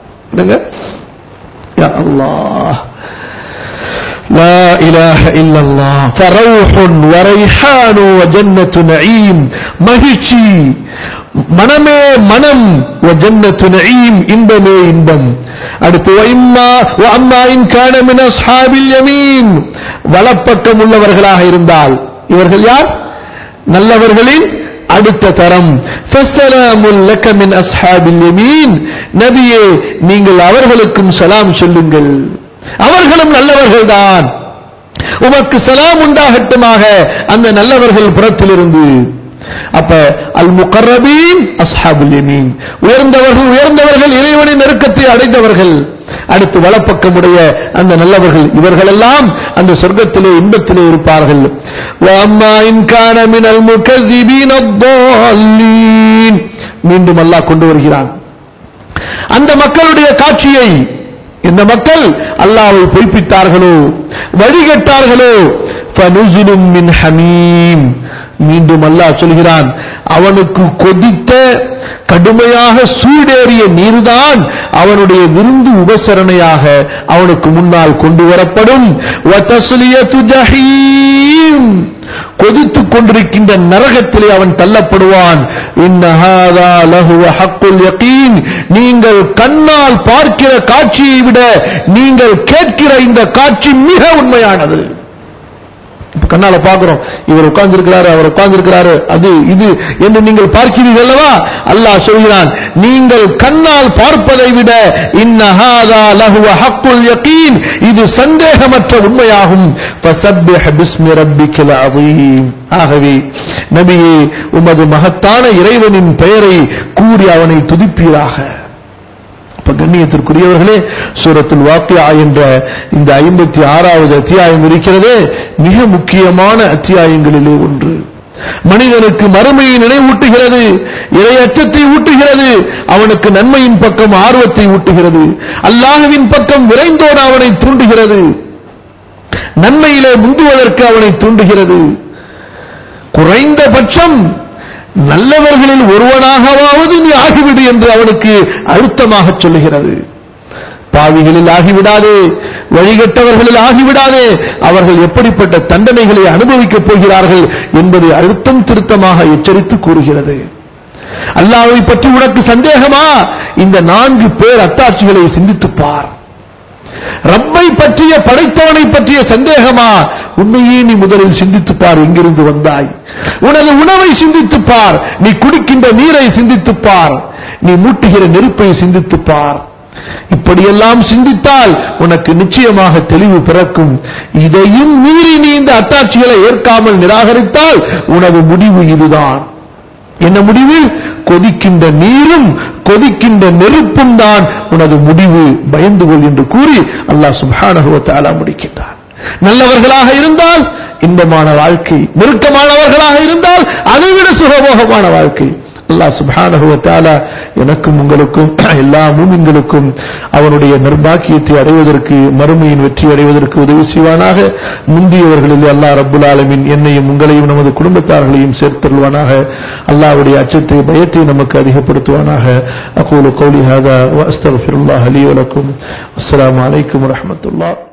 யா அல்லாஹ், லா இலாஹ இல்லல்லாஹ். ஃபரௌஹுன் வரைஹானு வஜன்னத்து நஈம். மகிழ்ச்சி, மனமே மனம், வஜன்னத்து நஈம், இன்பமே இன்பம். அடுத்து வஇம்மா வஅம்மா இன் கான மின் அஸ்ஹாபில் யமீன். வலப்பக்கம் உள்ளவர்களாக இருந்தால், இவர்கள் யார்? நல்லவர்களின் அடுத்த தரம். ஃபஸ்ஸலாமுல் லக மின் அஸ்ஹாபில் யமீன். நபியே, நீங்கள் அவர்களுக்கும் சலாம் சொல்லுங்கள், அவர்களும் நல்லவர்கள்தான், உமக்கு சலாம் உண்டாகட்டுமாக அந்த நல்லவர்கள் புறத்திலிருந்து. அப்ப அல் முகர்ரபீன் அஸ்ஹாபுல் யமீன், உயர்ந்தவர்கள் உயர்ந்தவர்கள் இறைவனின் நெருக்கத்தை அடைந்தவர்கள். அடுத்து வலப்பக்கமுடைய அந்த நல்லவர்கள், இவர்களெல்லாம் அந்த சொர்க்கத்திலே இன்பத்திலே இருப்பார்கள். வஅம்மா இன் கான மினல் முகஸிபீன அத்-தால்லீன். மீண்டும் அல்லாஹ் கொண்டு வருகிறான் அந்த மக்களுடைய காட்சியை. இந்த மக்கள் அல்லாஹ்வை பொய்ப்பித்தார்களோ, வழிகட்டார்களோ, ஃபனுஸுலும் மின் ஹமீம். மீண்டும் அல்லாஹ் சொல்கிறான், அவனுக்கு கொதித்த கடுமையாக சூடேறிய நீர்தான் அவனுடைய விருந்து உபசரணையாக அவனுக்கு முன்னால் கொண்டு வரப்படும். வதஸ்லியத்து ஜஹீம். கொதித்துக் கொண்டிருக்கின்ற நரகத்திலே அவன் தள்ளப்படுவான். இன்ன ஹாதா லஹுவ ஹக்குல் யகீன். நீங்கள் கண்ணால் பார்க்கிற காட்சியை விட நீங்கள் கேட்கிற இந்த காட்சி மிக உண்மையானது. கண்ணால பார்க்கிறோம், இவர் உட்கார்ந்து இருக்கிறாரு, அவர் உட்கார்ந்து இருக்கிறாரு, அது இது என்று நீங்கள் பார்க்கிறீர்கள் அல்லவா? அல்லாஹ் சொல்கிறான், நீங்கள் கண்ணால் பார்ப்பதை விட இன்ன ஹாதா லஹுவ ஹக்குல் யகீன், இது சந்தேகமற்ற உண்மையாகும். ஃபஸப்பிஹ் பிஸ்மி ரப்பிக்கல் அதீம். ஆகவே நபியே, உமது மகத்தான இறைவனின் பெயரை கூறி அவனை துதிப்பீராக. கண்ணியத்திற்குரியவர்களே, சூரத்துல் வாக்கியா என்ற இந்த ஐம்பத்தி ஆறாவது அத்தியாயம் இருக்கிறதே, மிக முக்கியமான அத்தியாயங்களிலே ஒன்று. மனிதனுக்கு மறுமையை நினைவூட்டுகிறது, இறை அச்சத்தை ஊட்டுகிறது, அவனுக்கு நன்மையின் பக்கம் ஆர்வத்தை ஊட்டுகிறது, அல்லாஹ்வின் பக்கம் விரைந்தோட அவனை தூண்டுகிறது, நன்மையிலே முந்துவதற்கு அவனை தூண்டுகிறது. குறைந்தபட்சம் நல்லவர்களில் ஒருவனாகவாவது நீ ஆகிவிடு என்று அவனுக்கு அழுத்தமாக சொல்லுகிறது. பாவிகளில் ஆகிவிடாதே, வழிகட்டவர்களில் ஆகிவிடாதே, அவர்கள் எப்படிப்பட்ட தண்டனைகளை அனுபவிக்கப் போகிறார்கள் என்பதை அழுத்தம் திருத்தமாக எச்சரித்து கூறுகிறது. அல்லாஹ்வை பற்றி உனக்கு சந்தேகமா? இந்த நான்கு பேர் அத்தாட்சிகளை சிந்தித்துப் பார். ரப்பை பற்றிய, படைத்தவனை பற்றிய சந்தேகமா? உண்மையே நீ முதலில் சிந்தித்துப் பார், எங்கிருந்து வந்தாய். உனது உணவை சிந்தித்துப் பார், நீ குடிக்கின்ற நீரை சிந்தித்துப் பார், நீ மூட்டுகிற நெருப்பை சிந்தித்துப் பார். இப்படியெல்லாம் சிந்தித்தால் உனக்கு நிச்சயமாக தெளிவு பிறக்கும். இதையும் மீறி நீ இந்த அத்தாட்சிகளை ஏற்காமல் நிராகரித்தால் உனது முடிவு இதுதான். என்ன முடிவு? கொதிக்கின்ற நீரும் கொதிக்கின்ற நெருப்பும் தான் உனது முடிவு, பயந்து கொள் என்று கூறி அல்லாஹ் சுப்ஹானஹு வ தஆலா முடிக்கின்றான். நல்லவர்களாக இருந்தால் இன்பமான வாழ்க்கை, நெருக்கமானவர்களாக இருந்தால் அதைவிட சுகபோகமான வாழ்க்கை. அல்லாஹ் சுப்ஹானஹு வ தஆலா எனக்கும் உங்களுக்கும் எல்லா மூமின்களுக்கும் அவனுடைய நிர்பாக்கியத்தை அடைவதற்கு, மறுமையின் வெற்றி அடைவதற்கு உதவி செய்வானாக. முந்தியவர்களில் அல்லாஹ் ரப்புல் ஆலமீன் என்னையும் உங்களையும் நமது குடும்பத்தார்களையும் சேர்த்தருள்வானாக. அல்லாஹ்வுடைய அச்சத்தை, பயத்தை நமக்கு அதிகப்படுத்துவானாக. அகூலு கௌலி ஹாதா வ அஸ்தக்ஃபிருல்லாஹ லீ வ லக்கும். அஸ்ஸலாமு அலைக்கும் வ ரஹ்மத்துல்லாஹ்.